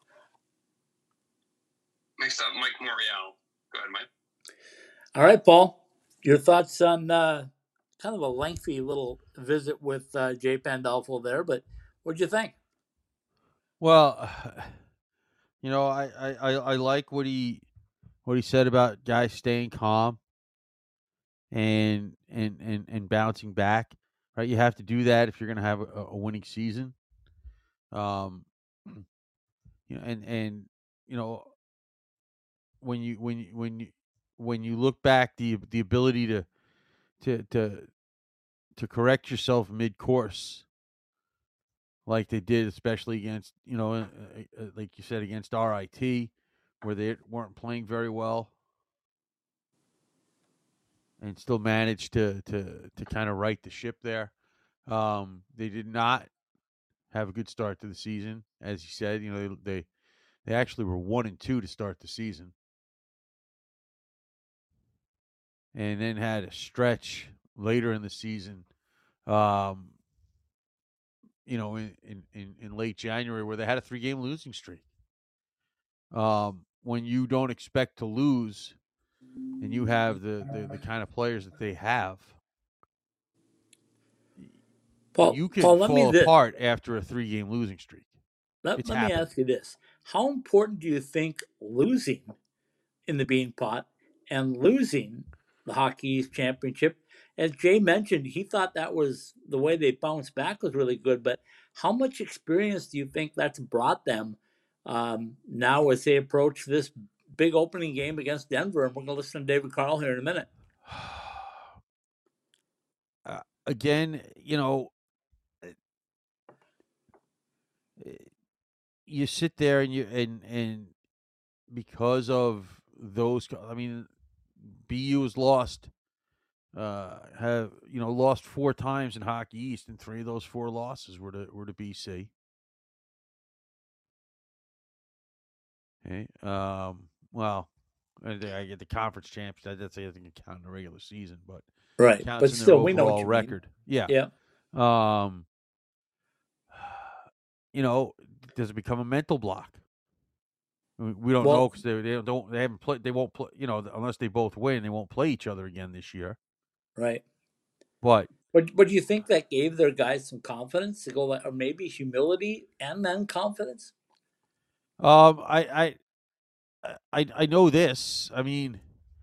Next up, Mike Morial. Go ahead, Mike. All right, Paul. Your thoughts on uh, kind of a lengthy little visit with uh, Jay Pandolfo there, but what'd you think? Well, you know, I, I, I like what he what he said about guys staying calm and and, and, and bouncing back. Right, you have to do that if you're going to have a, a winning season. Um, you know, and and you know. When you when you when you when you look back, the the ability to to to to correct yourself mid course, like they did, especially against you know, uh, uh, like you said against R I T, where they weren't playing very well, and still managed to to to kind of right the ship there. Um, they did not have a good start to the season, as you said. You know, they they, they actually were one and two to start the season. And then had a stretch later in the season um, you know, in, in, in, in late January where they had a three-game losing streak. Um, when you don't expect to lose and you have the, the, the kind of players that they have, Paul, you can Paul, let me fall this. apart after a three-game losing streak. Let, It's let me happened. ask you this. How important do you think losing in the Bean Pot and losing the Hockey East Championship, as Jay mentioned, he thought that was the way they bounced back was really good, but how much experience do you think that's brought them um, now as they approach this big opening game against Denver? And we're going to listen to David Carl here in a minute. Uh, again, you know, you sit there and you and and because of those, I mean, B U has lost, uh, have you know lost four times in Hockey East, and three of those four losses were to were to B C. Okay, um, well, I I get the conference championship. That's I think it count in the regular season, but right, counts but in still, their we know what overall you record. mean. Yeah, yeah. Um, you know, does it become a mental block? We don't Well, know because they they don't they haven't played they won't play you know unless they both win they won't play each other again this year. Right. But but but do you think that gave their guys some confidence to go like, or maybe humility and then confidence? Um, I I I I know this. I mean,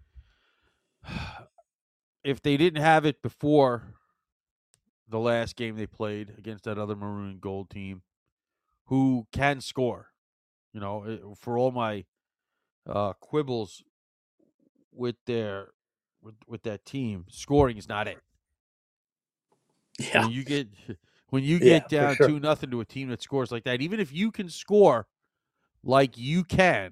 if they didn't have it before the last game they played against that other maroon and gold team, who can score, you know, for all my uh, quibbles with their with with that team, scoring is not it. Yeah. When you get when you Yeah, get for down sure. two nothing to a team that scores like that, even if you can score like you can,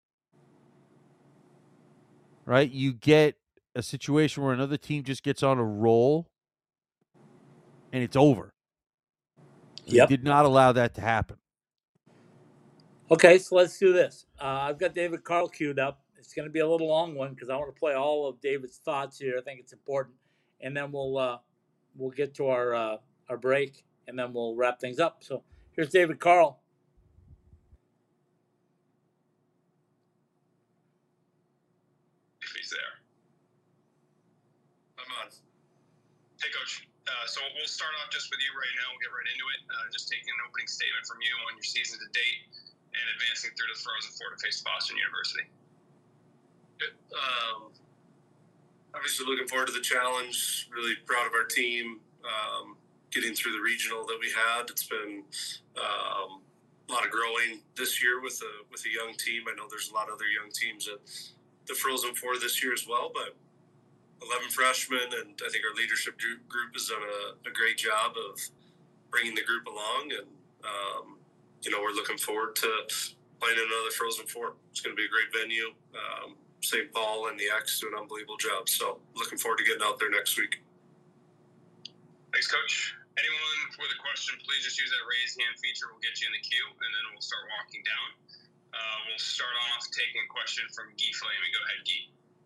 right? You get a situation where another team just gets on a roll and it's over. Yep. They did not allow that to happen. Okay, so let's do this. Uh, I've got David Carl queued up. It's going to be a little long one because I want to play all of David's thoughts here. I think it's important, and then we'll uh, we'll get to our uh, our break, and then we'll wrap things up. So here's David Carl. If he's there. I'm on. Hey, Coach. Uh, so we'll start off just with you right now. We'll get right into it. Uh, just taking an opening statement from you on your season to date and advancing through the Frozen Four to face Boston University. Um, obviously, looking forward to the challenge. Really proud of our team. Um, getting through the regional that we had. It's been um, a lot of growing this year with a with a young team. I know there's a lot of other young teams at the Frozen Four this year as well, but eleven freshmen, and I think our leadership group has done a, a great job of bringing the group along. And um, you know, we're looking forward to playing another Frozen Four. It's going to be a great venue. Um, Saint Paul and the X do an unbelievable job. So looking forward to getting out there next week. Thanks, Coach. Anyone with a question, please just use that raise hand feature. We'll get you in the queue, and then we'll start walking down. Uh, we'll start off taking a question from Guy Flaming. Go ahead, Guy.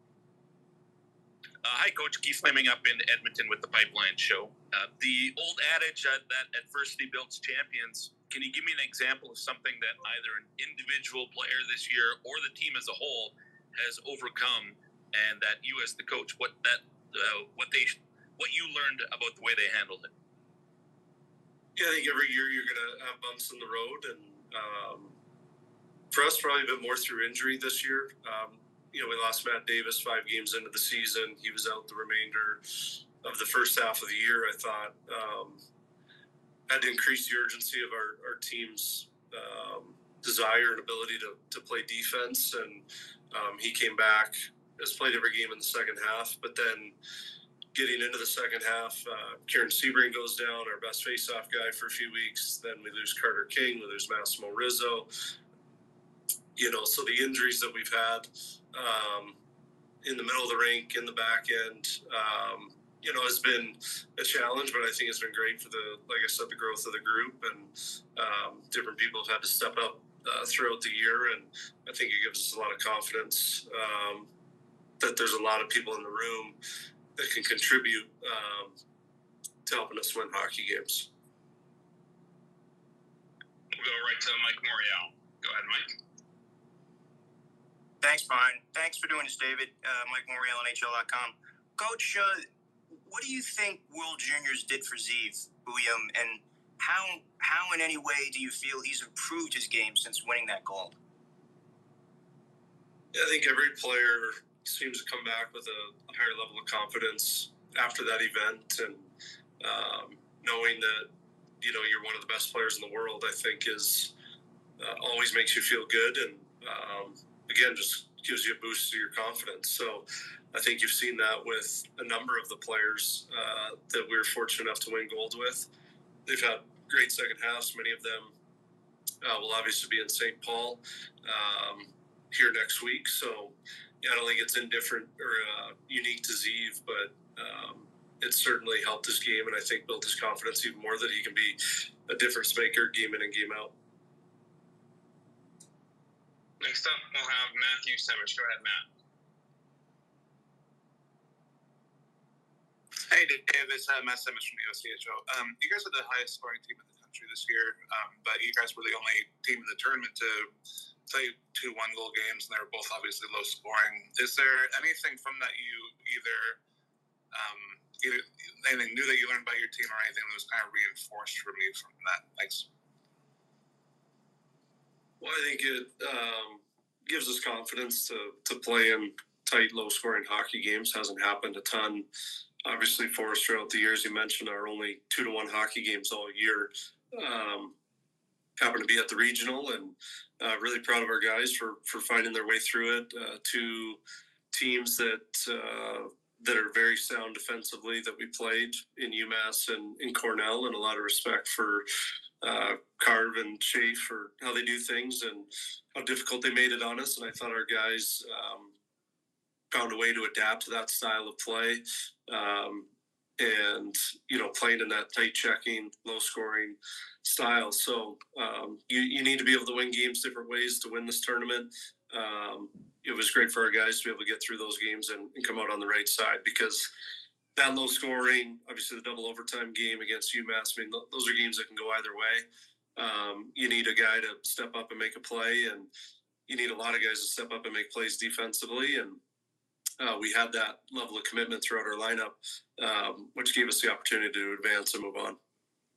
Uh, hi, Coach. Guy Flaming up in Edmonton with the Pipeline Show. Uh, the old adage uh, that adversity builds champions, can you give me an example of something that either an individual player this year or the team as a whole has overcome, and that you as the coach, what that uh, what they what you learned about the way they handled it? Yeah, I think every year you're going to have bumps in the road, and um, for us, probably a bit more through injury this year. Um, you know, we lost Matt Davis five games into the season. He was out the remainder of the first half of the year. I thought um, had to increase the urgency of our, our team's um, desire and ability to, to play defense, and Um, he came back, has played every game in the second half, but then getting into the second half, uh, Kieran Sebring goes down, our best faceoff guy for a few weeks. Then we lose Carter King, we lose Massimo Rizzo. You know, so the injuries that we've had um, in the middle of the rink, in the back end, um, you know, has been a challenge, but I think it's been great for the, like I said, the growth of the group, and um, different people have had to step up Uh, throughout the year, and I think it gives us a lot of confidence um, that there's a lot of people in the room that can contribute um, to helping us win hockey games. We'll go right to Mike Morial. Go ahead, Mike. Thanks, Brian. Thanks for doing this, David. Uh, Mike Morial, N H L dot com. Coach, uh, what do you think World Juniors did for Zeev, William, and how how in any way do you feel he's improved his game since winning that gold? Yeah, I think every player seems to come back with a, a higher level of confidence after that event, and um, knowing that, you know, you're one of the best players in the world, I think is uh, always makes you feel good, and um, again, just gives you a boost to your confidence. So I think you've seen that with a number of the players uh, that we were fortunate enough to win gold with. They've had great second halves. Many of them uh, will obviously be in Saint Paul um, here next week. So yeah, I don't think it's indifferent or uh, unique to Zeev, but um, it's certainly helped his game, and I think built his confidence even more that he can be a difference maker game in and game out. Next up, we'll have Matthew Semish. Go ahead, Matt. Hey, Davis. Uh, Matt Semish from the O C H O. Um, you guys are the highest scoring team in the country this year, um, but you guys were the only team in the tournament to play two one-goal games, and they were both obviously low scoring. Is there anything from that you either, um, either anything new that you learned about your team or anything that was kind of reinforced from you from that? Thanks. Well, I think it um, gives us confidence to, to play in tight, low-scoring hockey games. Hasn't happened a ton. Obviously, for us throughout the years, you mentioned are only two to one hockey games all year. Um, happened to be at the regional, and uh, really proud of our guys for, for finding their way through it. Uh, two teams that uh, that are very sound defensively that we played in UMass and in Cornell, and a lot of respect for uh, Carve and Chafe for how they do things and how difficult they made it on us. And I thought our guys um, found a way to adapt to that style of play. Um, and, you know, playing in that tight checking, low scoring style. So um, you, you need to be able to win games different ways to win this tournament. Um, it was great for our guys to be able to get through those games and, and come out on the right side, because that low scoring, obviously the double overtime game against UMass, I mean, th- those are games that can go either way. Um, you need a guy to step up and make a play, and you need a lot of guys to step up and make plays defensively. And uh, we had that level of commitment throughout our lineup, um, which gave us the opportunity to advance and move on.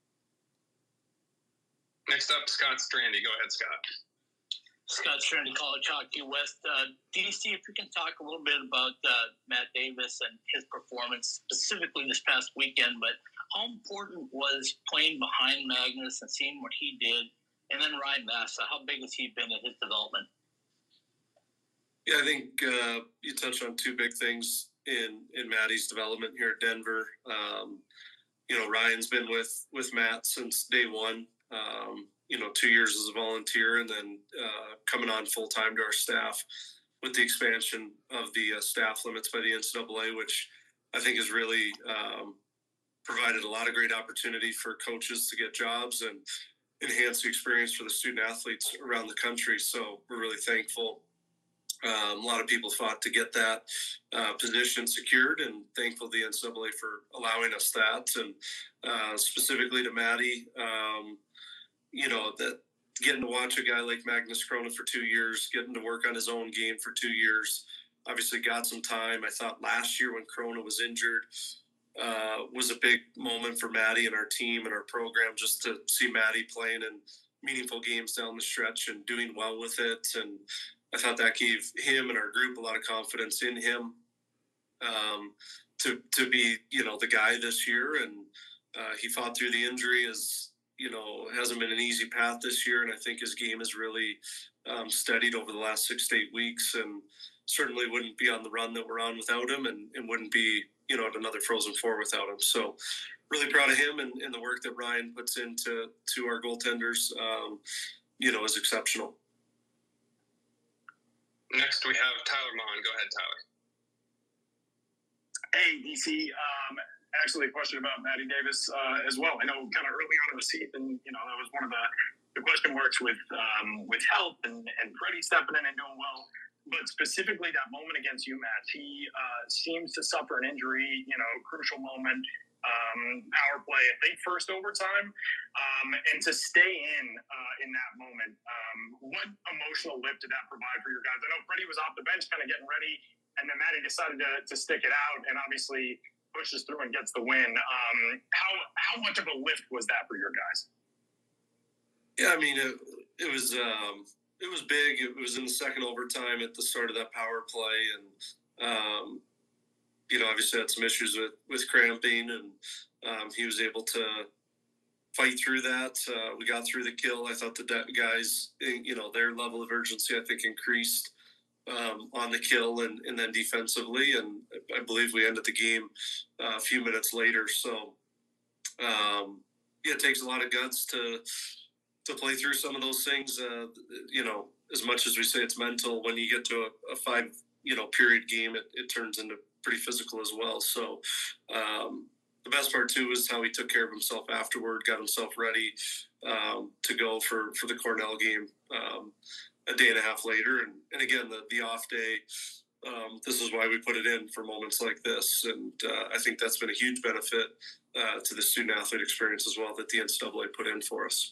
Next up, Scott Strandy. Go ahead, Scott. Scott Strandy, College Hockey West. Uh, D C, if we can talk a little bit about uh, Matt Davis and his performance, specifically this past weekend, but how important was playing behind Magnus and seeing what he did? And then Ryan Massa, how big has he been in his development? Yeah, I think uh, you touched on two big things in, in Maddie's development here at Denver. Um, you know, Ryan's been with, with Matt since day one. Um, you know, two years as a volunteer, and then uh, coming on full time to our staff with the expansion of the uh, staff limits by the N C double A, which I think has really um, provided a lot of great opportunity for coaches to get jobs and enhance the experience for the student athletes around the country. So we're really thankful. Um, a lot of people fought to get that uh, position secured, and thankful to the N C double A for allowing us that. And uh, specifically to Maddie, um, you know, that getting to watch a guy like Magnus Krona for two years, getting to work on his own game for two years, obviously got some time. I thought last year when Krona was injured uh, was a big moment for Maddie and our team and our program, just to see Maddie playing in meaningful games down the stretch and doing well with it. And I thought that gave him and our group a lot of confidence in him um, to to be, you know, the guy this year. And uh, he fought through the injury. As you know, hasn't been an easy path this year, and I think his game has really um, steadied over the last six to eight weeks, and certainly wouldn't be on the run that we're on without him, and, and wouldn't be, you know, at another Frozen Four without him. So really proud of him, and, and the work that Ryan puts into to our goaltenders, um, you know, is exceptional. Next, we have Tyler Mon. Go ahead, Tyler. Hey, D C. Um, actually, a question about Maddie Davis uh, as well. I know kind of early on in the season, you know, that was one of the, the question marks with um, with health and, and Freddie stepping in and doing well. But specifically that moment against UMass, he uh, seems to suffer an injury, you know, crucial moment. um, power play, I think first overtime, um, and to stay in uh, in that moment. Um, what emotional lift did that provide for your guys? I know Freddie was off the bench kind of getting ready, and then Matty decided to, to stick it out and obviously pushes through and gets the win. Um, how, how much of a lift was that for your guys? Yeah, I mean, it, it was um, it was big. It was in the second overtime at the start of that power play, and um, you know, obviously had some issues with, with cramping, and um, he was able to fight through that. Uh, we got through the kill. I thought the de- guys, you know, their level of urgency, I think, increased um, on the kill and, and then defensively, and I believe we ended the game uh, a few minutes later. So, um, yeah, it takes a lot of guts to to play through some of those things. Uh, you know, as much as we say it's mental, when you get to a, a five, you know, period game, it, it turns into pretty physical as well. So um, the best part too is how he took care of himself afterward, got himself ready um, to go for, for the Cornell game um, a day and a half later. And, and again, the, the off day, um, this is why we put it in for moments like this. And uh, I think that's been a huge benefit uh, to the student athlete experience as well that the N C double A put in for us.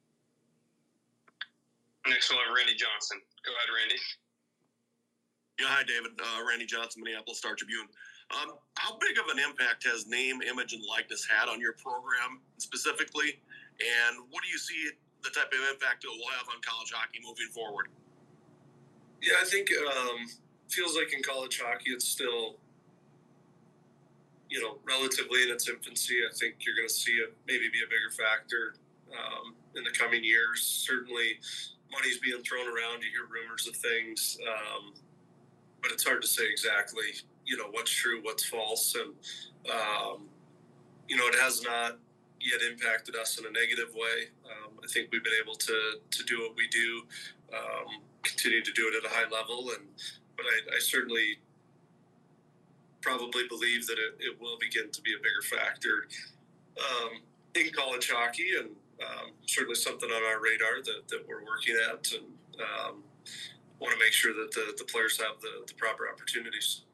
Next we'll have Randy Johnson. Go ahead, Randy. Yeah, hi, David. Uh, Randy Johnson, Minneapolis Star Tribune. Um, how big of an impact has name, image, and likeness had on your program specifically? And what do you see the type of impact it will have on college hockey moving forward? Yeah, I think um, feels like in college hockey it's still, you know, relatively in its infancy. I think you're going to see it maybe be a bigger factor um, in the coming years. Certainly, money's being thrown around. You hear rumors of things. Um, but it's hard to say exactly, you know, what's true, what's false. And, um, you know, it has not yet impacted us in a negative way. Um, I think we've been able to, to do what we do, um, continue to do it at a high level. And, but I, I certainly probably believe that it, it will begin to be a bigger factor um, in college hockey, and um, certainly something on our radar that, that we're working at. And, um, want to make sure that the, the players have the, the proper opportunities.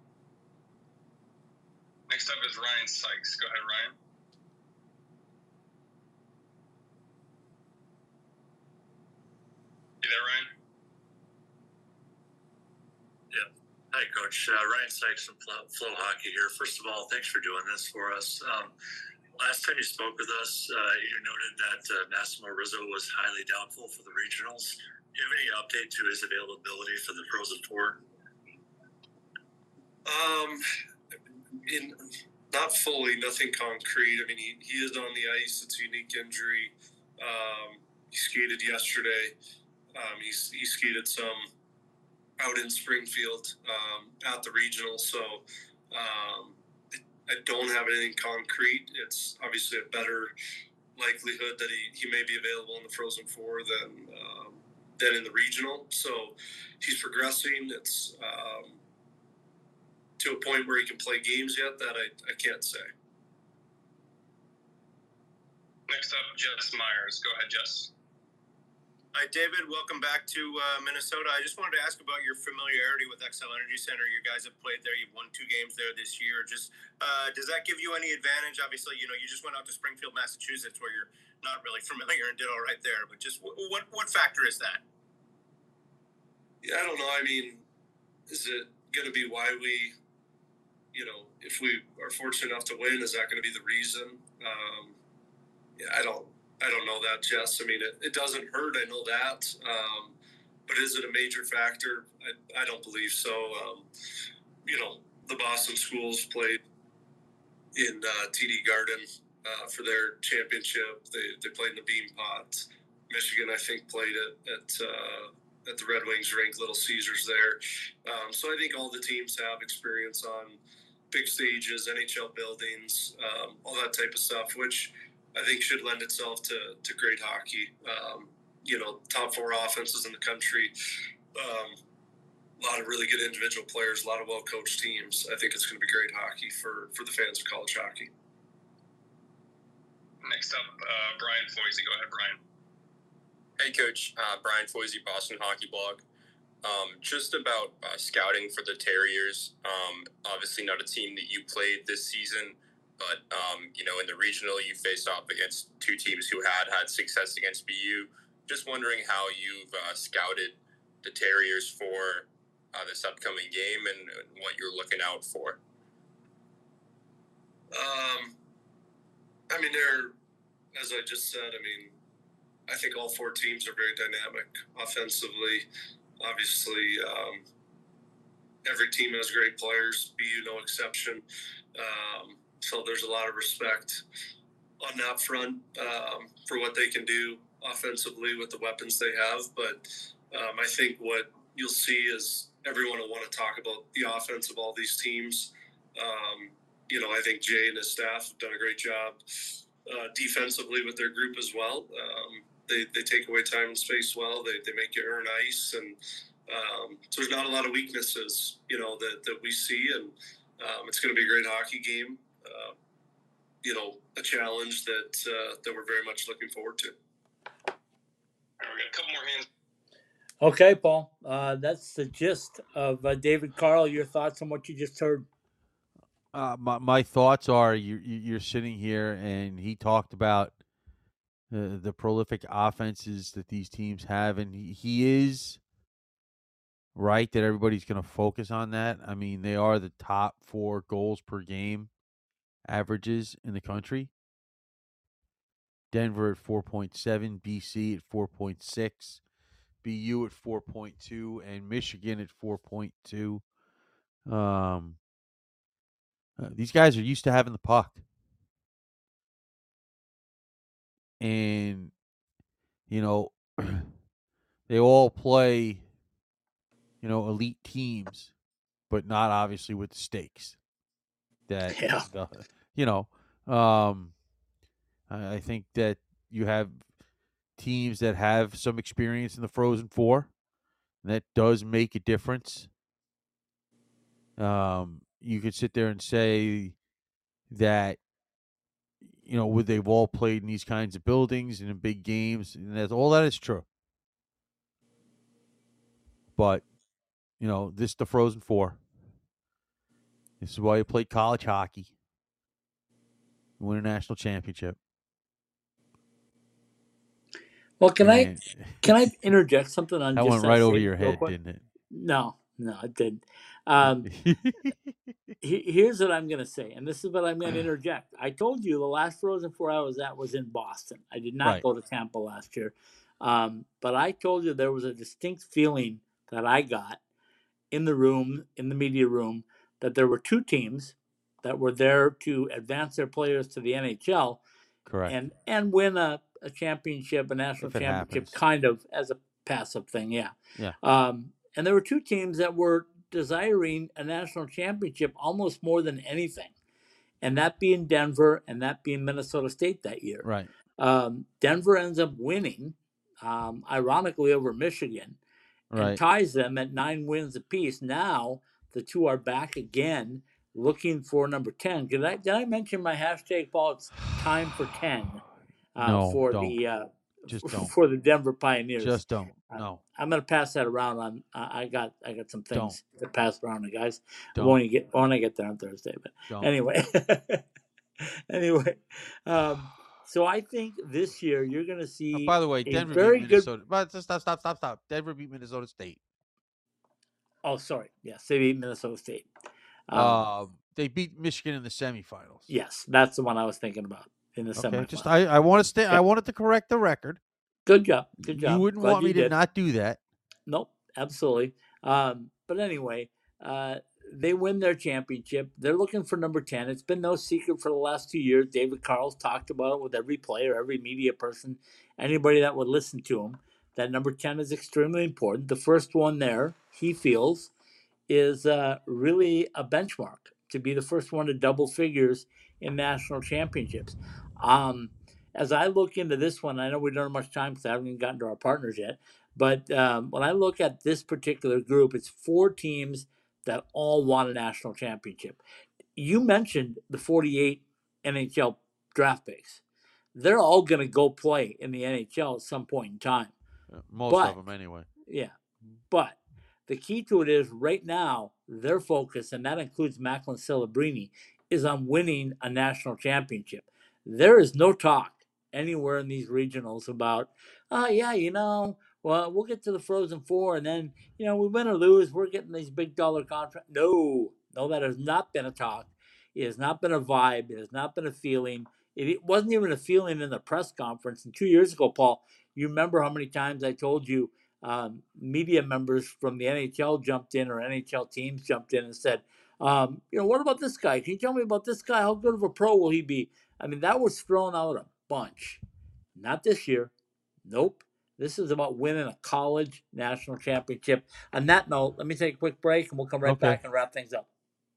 Next up is Ryan Sykes. Go ahead, Ryan. You there, Ryan? Yeah. Hi, Coach. Uh, Ryan Sykes from Flow, Flow Hockey here. First of all, thanks for doing this for us. Um, last time you spoke with us, uh, you noted that uh, Massimo Rizzo was highly doubtful for the regionals. Do you have any update to his availability for the Frozen Four? Um, in not fully, nothing concrete. I mean, he, he is on the ice. It's a unique injury. Um, he skated yesterday. Um, he's, he skated some out in Springfield um, at the regional. So um, I don't have anything concrete. It's obviously a better likelihood that he, he may be available in the Frozen Four than um, than in the regional. So he's progressing. It's um, to a point where he can play games yet that I, I can't say. Next up, Jess Myers. Go ahead, Jess. Hi, David. Welcome back to uh, Minnesota. I just wanted to ask about your familiarity with Xcel Energy Center. You guys have played there. You've won two games there this year. Just uh, does that give you any advantage? Obviously, you know, you just went out to Springfield, Massachusetts, where you're not really familiar and did all right there. But just w- what what factor is that? Yeah, I don't know. I mean, is it going to be why we, you know, if we are fortunate enough to win, is that going to be the reason? Um, yeah, I don't. I don't know that, Jess. I mean, it, it doesn't hurt. I know that. Um, but is it a major factor? I, I don't believe so. Um, you know, the Boston schools played in uh, T D Garden uh, for their championship. They they played in the Bean Pot. Michigan, I think, played it at uh, at the Red Wings rink, Little Caesars there. Um, so I think all the teams have experience on big stages, N H L buildings, um, all that type of stuff, which I think should lend itself to, to great hockey. Um, you know, top four offenses in the country, um, a lot of really good individual players, a lot of well-coached teams. I think it's going to be great hockey for, for the fans of college hockey. Next up, uh, Brian Foisey. Go ahead, Brian. Hey, Coach. Uh, Brian Foisey, Boston Hockey Blog. Um, just about uh, scouting for the Terriers. Um, obviously not a team that you played this season. but um, you know, in the regional, you faced off against two teams who had had success against B U. Just wondering how you've uh, scouted the Terriers for uh, this upcoming game and, and what you're looking out for. Um, I mean, they're, as I just said, I mean, I think all four teams are very dynamic offensively. Obviously, um, every team has great players, B U no exception. Um, so there's a lot of respect on that front um, for what they can do offensively with the weapons they have. But um, I think what you'll see is everyone will want to talk about the offense of all these teams. Um, you know, I think Jay and his staff have done a great job uh, defensively with their group as well. Um, they, they take away time and space well. They, they make you earn ice. And um, so there's not a lot of weaknesses, you know, that, that we see. And um, it's going to be a great hockey game. Uh, you know, a challenge that uh, that we're very much looking forward to. All right, we got a couple more hands. Okay, Paul. Uh, that's the gist of uh, David Carle. Your thoughts on what you just heard? Uh, my my thoughts are you you're sitting here and he talked about uh, the prolific offenses that these teams have, and he, he is right that everybody's going to focus on that. I mean, they are the top four goals per game averages in the country. Denver at four point seven, B C at four point six, B U at four point two, and Michigan at four point two. Um, uh, these guys are used to having the puck. And, you know, they all play, you know, elite teams, but not obviously with the stakes that, yeah. the, you know, um, I, I think that you have teams that have some experience in the Frozen Four. And that does make a difference. Um, you could sit there and say that, you know, they've all played in these kinds of buildings and in big games, and that's all that is true. But, you know, this is the Frozen Four. This is why you play college hockey. You win a national championship. Well, can and, I can I interject something on that just went that right over statement your real head, quick? didn't it? No, no, it didn't. Um, he- here's what I'm going to say, and this is what I'm going to interject. I told you the last Frozen Four I was at was in Boston. I did not Right. go to Tampa last year, um, but I told you there was a distinct feeling that I got in the room, in the media room, that there were two teams that were there to advance their players to the N H L Correct. and and win a, a championship, a national If it championship, happens. kind of as a passive thing, yeah. Yeah. Um, and there were two teams that were desiring a national championship almost more than anything, and that being Denver and that being Minnesota State that year. Right. Um, Denver ends up winning, um, ironically, over Michigan, and Right. ties them at nine wins apiece. Now the two are back again, looking for number ten. Did I did I mention my hashtag, Paul? It's time for ten uh, No, for don't. the uh, Just don't. for the Denver Pioneers. Just don't. Uh, No. I'm gonna pass that around. On uh, I got I got some things to pass around to guys. Don't. When you get when I get there on Thursday, but Don't. anyway, anyway. Um, so I think this year you're gonna see. Oh, by the way, a Denver very beat good. Minnesota. But just stop, stop, stop, stop. Denver beat Minnesota State. Oh, sorry. Yes, they beat Minnesota State. Um, Uh, they beat Michigan in the semifinals. yes, that's the one I was thinking about in the Okay, semifinals. just I, I want to stay. I wanted to correct the record. Good job. Good job. You wouldn't Glad want you me to did. not do that. Nope, absolutely. Um, but anyway, uh, they win their championship. They're looking for number ten. It's been no secret for the last two years. David Carle's talked about it with every player, every media person, anybody that would listen to him, that number ten is extremely important. The first one there, he feels, is uh, really a benchmark to be the first one to double figures in national championships. Um, as I look into this one, I know we don't have much time because I haven't even gotten to our partners yet. But um, when I look at this particular group, it's four teams that all want a national championship. You mentioned the forty-eight N H L draft picks. They're all going to go play in the N H L at some point in time. Uh, Most But- of them, anyway. Yeah. But the key to it is right now, their focus, and that includes Macklin Celebrini, is on winning a national championship. There is no talk anywhere in these regionals about, oh, yeah, you know, well, we'll get to the Frozen Four, and then, you know, we win or lose, we're getting these big dollar contracts. No, no, that has not been a talk. It has not been a vibe. It has not been a feeling. It, it wasn't even a feeling in the press conference. And two years ago, Paul, you remember how many times I told you um, media members from the N H L jumped in, or N H L teams jumped in and said, um, you know, what about this guy? Can you tell me about this guy? How good of a pro will he be? I mean, that was thrown out a bunch. Not this year. Nope. This is about winning a college national championship. On that note, let me take a quick break, and we'll come right Okay. back and wrap things up.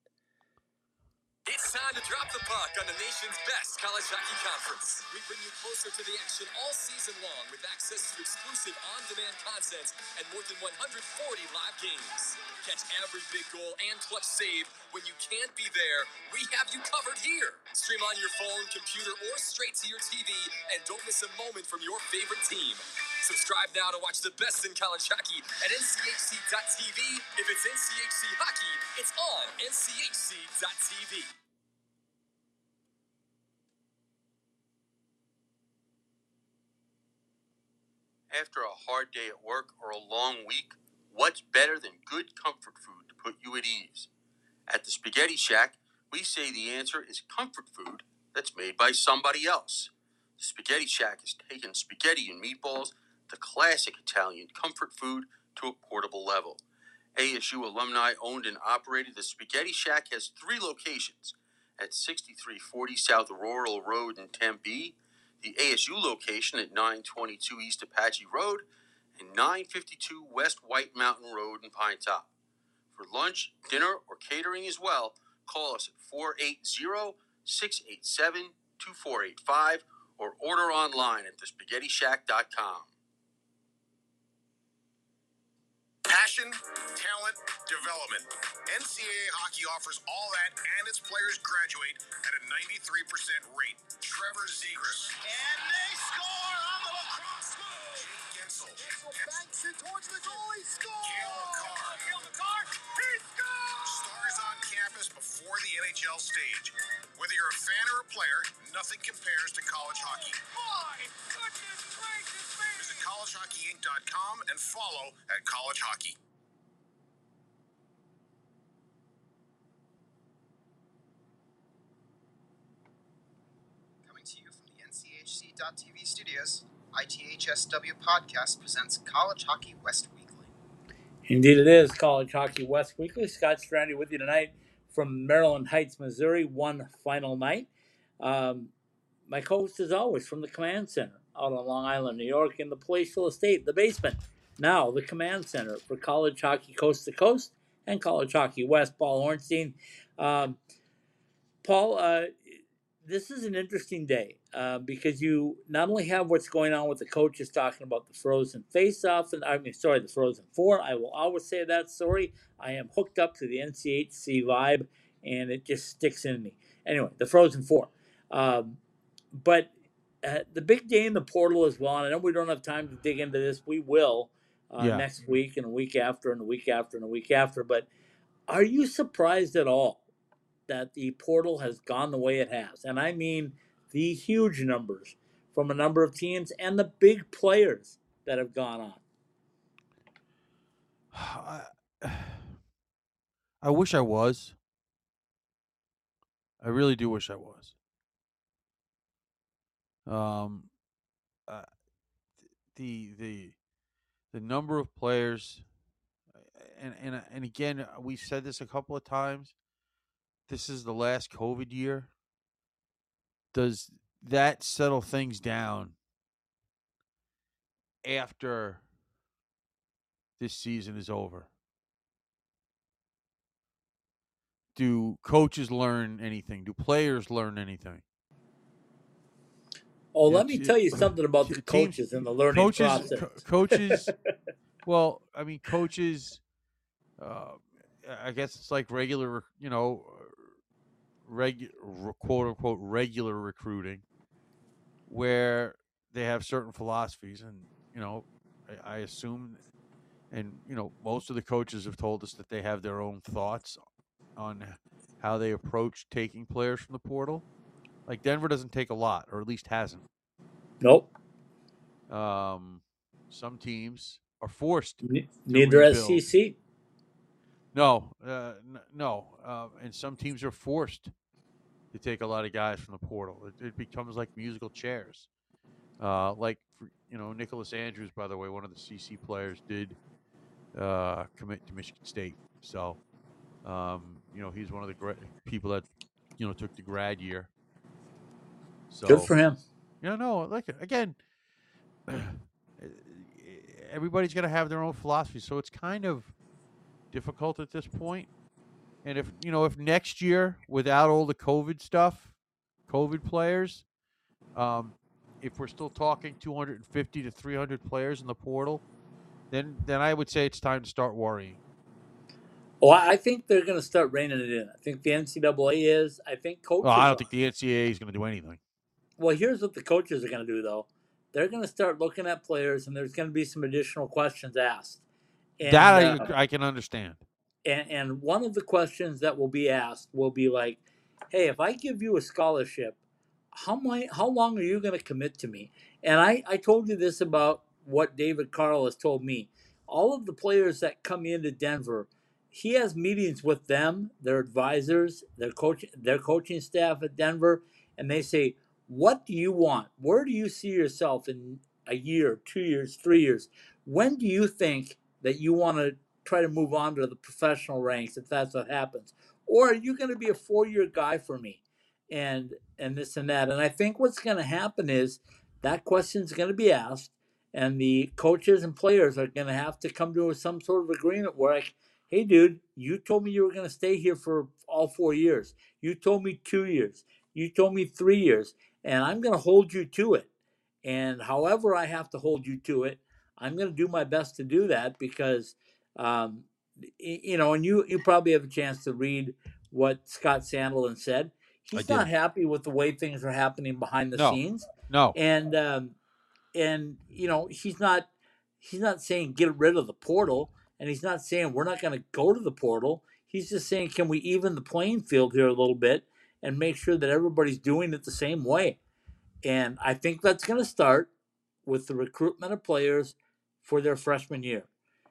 It's time to drop the puck on the nation's best college hockey conference. We bring you closer to the action all season long with access to exclusive on-demand content and more than one hundred forty live games. Catch every big goal and clutch save when you can't be there. We have you covered here. Stream on your phone, computer, or straight to your T V, and don't miss a moment from your favorite team. Subscribe now to watch the best in college hockey at N C H C dot T V. If it's N C H C hockey, it's on N C H C dot T V. After a hard day at work or a long week, what's better than good comfort food to put you at ease? At the Spaghetti Shack, we say the answer is comfort food that's made by somebody else. The Spaghetti Shack has taken spaghetti and meatballs, the classic Italian comfort food, to a portable level. A S U alumni owned and operated, the Spaghetti Shack has three locations at sixty-three forty South Rural Road in Tempe, the A S U location at nine twenty-two East Apache Road, and nine fifty-two West White Mountain Road in Pine Top. For lunch, dinner, or catering as well, call us at four eight zero, six eight seven, two four eight five or order online at the spaghetti shack dot com. Passion, talent, development. N C double A hockey offers all that, and its players graduate at a ninety-three percent rate. Trevor Zegras. And they score on the lacrosse move. Jake Gensel. Gensel banks it towards the goal. He scores. Cale Makar. Cale Makar. He scores. Stars on campus before the N H L stage. Whether you're a fan or a player, nothing compares to college hockey. My goodness gracious me. Visit college hockey inc dot com and follow at College Hockey. Coming to you from the N C H C dot T V studios, I T H S W Podcast presents College Hockey West Weekly. Indeed it is, College Hockey West Weekly. Scott Strandy with you tonight from Maryland Heights, Missouri, one final night. Um, my co-host, as always, from the Command Center out on Long Island, New York, in the palatial estate, the basement. Now, the Command Center for College Hockey Coast to Coast and College Hockey West, Paul Ornstein. Um, Paul, uh, this is an interesting day uh, because you not only have what's going on with the coaches talking about the Frozen Face-Off, and I mean, sorry, the Frozen Four. I will always say that. Sorry, I am hooked up to the N C H C vibe, and it just sticks in me. Anyway, the Frozen Four. Um, but uh, the big day in the portal as well, and I know we don't have time to dig into this. We will uh, Yeah. next week and a week after and a week after and a week after. But are you surprised at all that the portal has gone the way it has? And I mean the huge numbers from a number of teams and the big players that have gone on. I, I wish I was. I really do wish I was. Um, uh, the the the number of players, and and and again, we've said this a couple of times. This is the last COVID year. Does that settle things down after this season is over? Do coaches learn anything? Do players learn anything? Oh, You know, let me t- tell you something about the team- coaches and the learning coaches, process. co- coaches. Well, I mean, coaches. Uh, I guess it's like regular, you know, reg quote unquote regular recruiting, where they have certain philosophies, and you know, I, I assume, and you know, most of the coaches have told us that they have their own thoughts on how they approach taking players from the portal. Like Denver doesn't take a lot, or at least hasn't. Nope. Um, some teams are forced N- to neither has rebuild. C C. No, uh, n- no, uh, and some teams are forced to take a lot of guys from the portal. It, it becomes like musical chairs. Uh, like for, you know, Nicholas Andrews, by the way, one of the C C players, did uh, commit to Michigan State. So, um, you know, he's one of the gra- people that you know took the grad year. So, Good for him. Yeah, no, like again, everybody's going to have their own philosophy, so it's kind of difficult at this point. And if you know, if next year, without all the COVID stuff, COVID players, um, if we're still talking two hundred fifty to three hundred players in the portal, then then I would say it's time to start worrying. Well, I think they're going to start reining it in. I think the N C double A is. I think coaches. Well, I are. don't think the N C double A is going to do anything. Well, here's what the coaches are going to do, though. They're going to start looking at players, and there's going to be some additional questions asked. And, that I, uh, I can understand. And, and one of the questions that will be asked will be like, hey, if I give you a scholarship, how, my, how long are you going to commit to me? And I, I told you this about what David Carl has told me. All of the players that come into Denver, he has meetings with them, their advisors, their coach, their coaching staff at Denver, and they say, what do you want? Where do you see yourself in a year, two years, three years? When do you think that you want to try to move on to the professional ranks if that's what happens? Or are you going to be a four-year guy for me? And and this and that. And I think what's going to happen is that question's going to be asked, and the coaches and players are going to have to come to some sort of agreement where, like, hey, dude, you told me you were going to stay here for all four years. You told me two years. You told me three years. And I'm going to hold you to it. And however I have to hold you to it, I'm going to do my best to do that because, um, you know, and you, you probably have a chance to read what Scott Sandelin said. He's not happy with the way things are happening behind the no. scenes. No. And, um, and, you know, he's not, he's not saying get rid of the portal. And he's not saying we're not going to go to the portal. He's just saying, can we even the playing field here a little bit and make sure that everybody's doing it the same way? And I think that's going to start with the recruitment of players for their freshman year.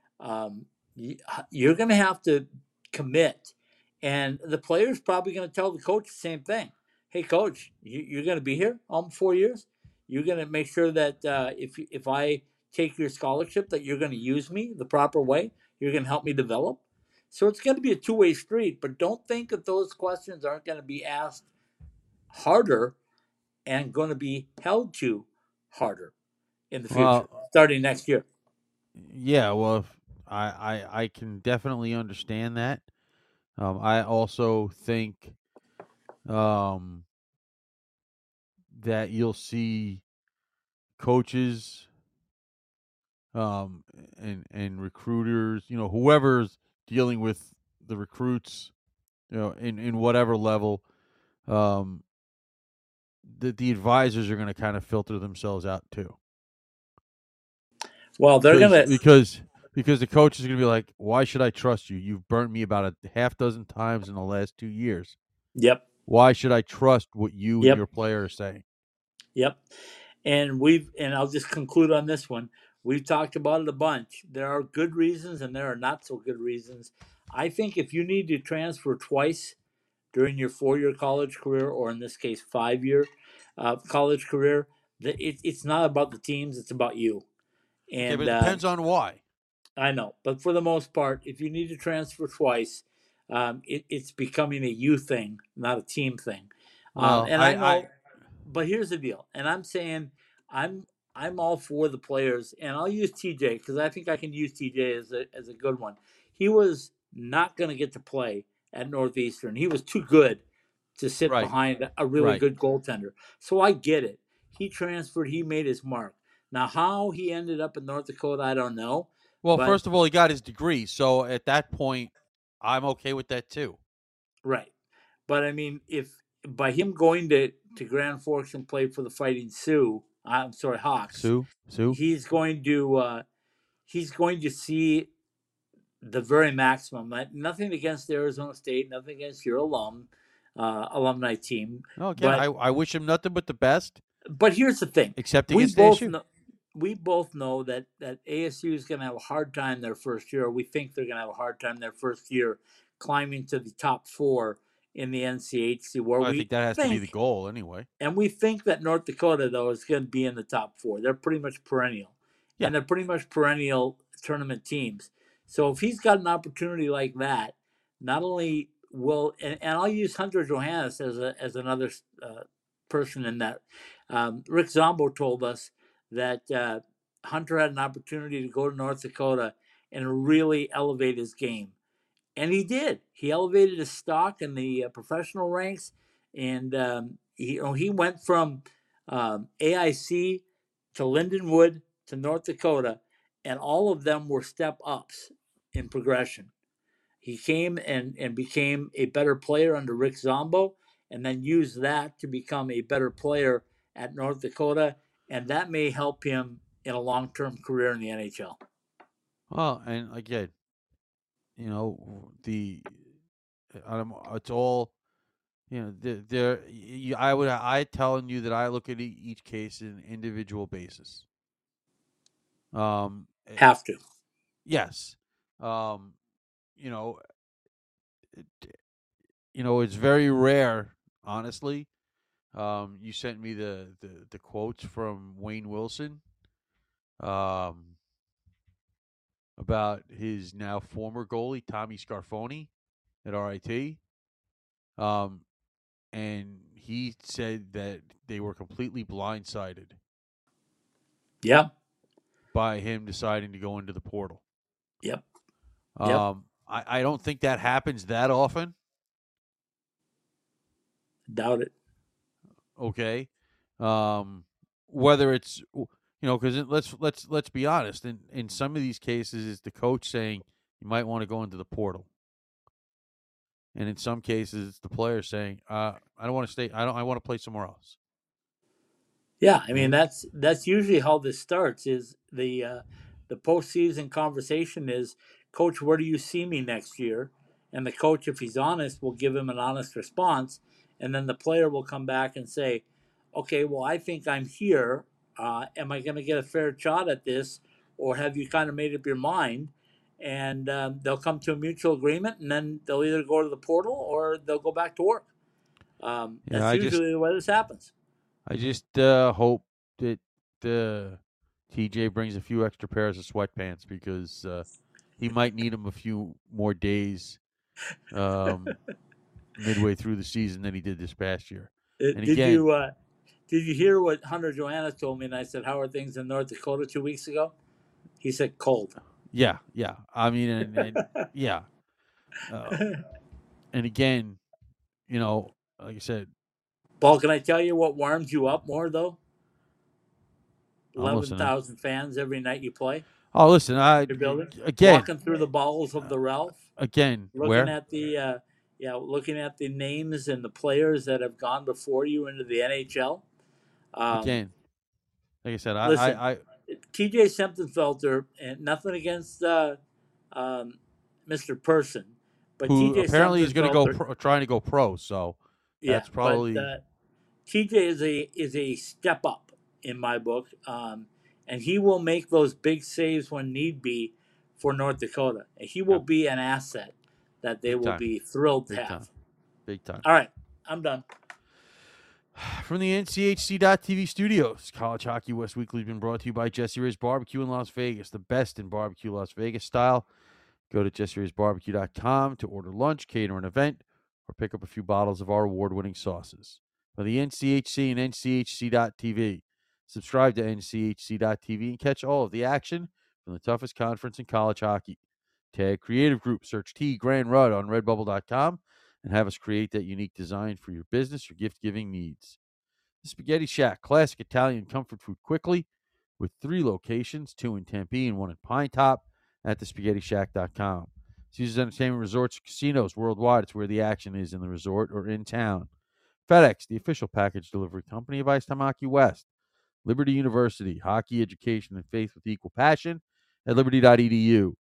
Um, you're going to have to commit. And the player's probably going to tell the coach the same thing. Hey, coach, you're going to be here all four years? You're going to make sure that uh, if if I take your scholarship, that you're going to use me the proper way? You're going to help me develop? So it's going to be a two-way street, but don't think that those questions aren't going to be asked harder and going to be held to harder in the future, Well, starting next year. Yeah, well, I, I, I can definitely understand that. Um, I also think um, that you'll see coaches um, and and recruiters, you know, whoever's dealing with the recruits, you know, in, in whatever level, um, the, the advisors are going to kind of filter themselves out too. Well, they're because, going to... Because because the coach is going to be like, why should I trust you? You've burnt me about a half dozen times in the last two years. Yep. Why should I trust what you Yep. and your player are saying? Yep. And we've, and I'll just conclude on this one. We've talked about it a bunch. There are good reasons and there are not so good reasons. I think if you need to transfer twice during your four-year college career, or in this case, five-year uh, college career, the, it, it's not about the teams, it's about you. And okay, but it depends uh, on why. I know, but for the most part, if you need to transfer twice, um, it, it's becoming a you thing, not a team thing. Well, um, and I, I know, I, but here's the deal. And I'm saying I'm I'm all for the players, and I'll use T J because I think I can use T J as a as a good one. He was not going to get to play at Northeastern. He was too good to sit right. behind a really right. good goaltender. So I get it. He transferred. He made his mark. Now, how he ended up in North Dakota, I don't know. Well, but, first of all, he got his degree. So at that point, I'm okay with that too. Right. But, I mean, if by him going to, to Grand Forks and play for the Fighting Sioux, I'm sorry, Hawks. Sioux? Sioux? He's going to uh, he's going to see the very maximum. Nothing against Arizona State, nothing against your alum uh, alumni team. No, again, but, I, I wish him nothing but the best. But here's the thing: except we against both A S U. know, we both know that that A S U is going to have a hard time their first year. We think they're going to have a hard time their first year climbing to the top four in the N C H C. Where Well, I we think that has think, to be the goal anyway. And we think that North Dakota, though, is going to be in the top four. They're pretty much perennial. Yeah. And they're pretty much perennial tournament teams. So if he's got an opportunity like that, not only will, and, and I'll use Hunter Johannes as a, as another uh, person in that. Um, Rick Zombo told us that uh, Hunter had an opportunity to go to North Dakota and really elevate his game. And he did. He elevated his stock in the uh, professional ranks. And um, he, you know, he went from um, A I C to Lindenwood to North Dakota, and all of them were step ups in progression. He came and, and became a better player under Rick Zombo, and then used that to become a better player at North Dakota, and that may help him in a long-term career in the N H L. Well, and again, you know, the um, it's all, you know, there. there you, I would, I telling you that I look at each case in an individual basis. Um, have to. Yes. Um, you know, it, you know, it's very rare, honestly. Um, you sent me the, the, the quotes from Wayne Wilson um, about his now former goalie, Tommy Scarfoni, at R I T. Um, and he said that they were completely blindsided. Yeah. By him deciding to go into the portal. Yep. Um, yep. I, I don't think that happens that often. Doubt it. Okay. Um, whether it's, you know, because let's let's let's be honest. In in some of these cases, it's the coach saying you might want to go into the portal, and in some cases, it's the player saying, uh, "I don't want to stay. I don't. I want to play somewhere else." Yeah, I mean that's that's usually how this starts. Is the uh, the postseason conversation is, Coach, where do you see me next year? And the coach, if he's honest, will give him an honest response, and then the player will come back and say, okay, well, I think I'm here. Uh, am I going to get a fair shot at this, or have you kind of made up your mind? And um, they'll come to a mutual agreement, and then they'll either go to the portal or they'll go back to work. Um, Yeah, that's I usually just- the way this happens. I just uh, hope that uh, T J brings a few extra pairs of sweatpants because uh, he might need them a few more days um, midway through the season than he did this past year. Uh, And did again, you uh, did you hear what Hunter Johannes told me? And I said, "How are things in North Dakota?" Two weeks ago, he said, "Cold." yeah, yeah. I mean, and, and yeah. Uh, and again, you know, like I said, Paul, can I tell you what warms you up more though? I'm Eleven listening. thousand fans every night you play. Oh, listen, I Your building. again, Walking through the balls of the Ralph. again, Looking where? at the uh, yeah, looking at the names and the players that have gone before you into the N H L. Um, Again, like I said, I, listen, I, I T J Semptifelter, and nothing against uh, um, Mister Person, but who T J apparently is going to go Semptifelter- pro, trying to go pro. So that's probably But, uh, T J is a is a step up in my book, um, and he will make those big saves when need be for North Dakota. And he will be an asset that they Big will time. be thrilled to Big have. time. Big time. All right, I'm done. From the N C H C dot T V studios, College Hockey West Weekly has been brought to you by Jesse Ray's Barbecue in Las Vegas, the best in barbecue Las Vegas style. Go to jesse rays barbecue dot com to order lunch, cater an event, or pick up a few bottles of our award-winning sauces. For the N C H C and N C H C dot T V, subscribe to N C H C dot T V and catch all of the action from the toughest conference in college hockey. Tag Creative Group, search T Grand Rudd on redbubble dot com, and have us create that unique design for your business or gift-giving needs. The Spaghetti Shack, classic Italian comfort food quickly, with three locations, two in Tempe and one in Pine Top, at the spaghetti shack dot com. Caesars Entertainment Resorts and Casinos worldwide. It's where the action is in the resort or in town. FedEx, the official package delivery company of Ice Time Hockey West. Liberty University, hockey education and faith with equal passion at liberty dot e d u.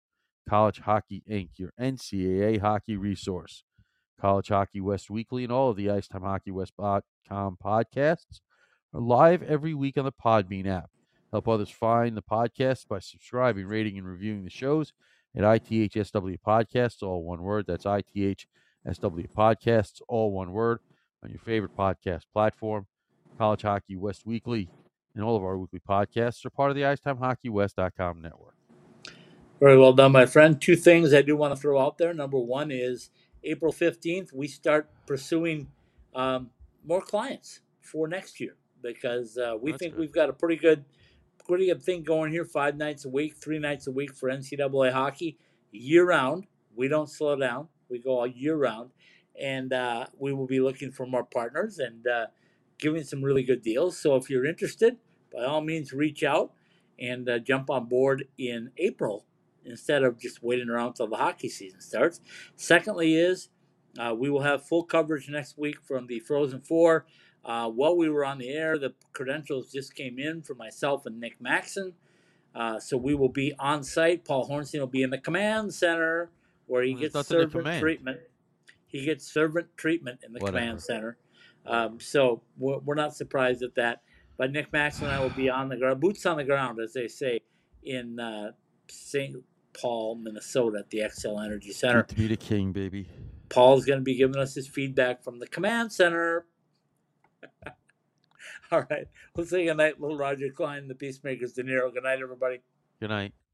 College Hockey Incorporated, your N C double A hockey resource. College Hockey West Weekly and all of the Ice Time Hockey West dot com podcasts are live every week on the Podbean app. Help others find the podcast by subscribing, rating, and reviewing the shows at I T H S W Podcasts, all one word. That's I T H S W Podcasts, all one word, on your favorite podcast platform. College Hockey West Weekly and all of our weekly podcasts are part of the Ice Time Hockey West dot com network. Very well done, my friend. Two things I do want to throw out there. Number one is April fifteenth, we start pursuing um, more clients for next year because uh, we That's think good. we've got a pretty good pretty good thing going here, five nights a week, three nights a week for N C double A hockey, year-round. We don't slow down. We go all year-round, and uh, we will be looking for more partners and uh, giving some really good deals. So if you're interested, by all means, reach out and uh, jump on board in April instead of just waiting around until the hockey season starts. Secondly is uh, we will have full coverage next week from the Frozen Four. Uh, while we were on the air, the credentials just came in for myself and Nick Maxon. Uh, so we will be on site. Paul Hornstein will be in the command center where he Well, there's gets nothing to servant command. treatment. He gets servant treatment in the Whatever. command center. Um, so we're, we're not surprised at that. But Nick Maxon and I will be on the ground, boots on the ground, as they say, in uh, Saint Paul, Minnesota at the Xcel Energy Center. Good to be the king, baby. Paul's going to be giving us his feedback from the command center. All right. We'll say good night, little Roger Klein, the Peacemakers, De Niro. Good night, everybody. Good night.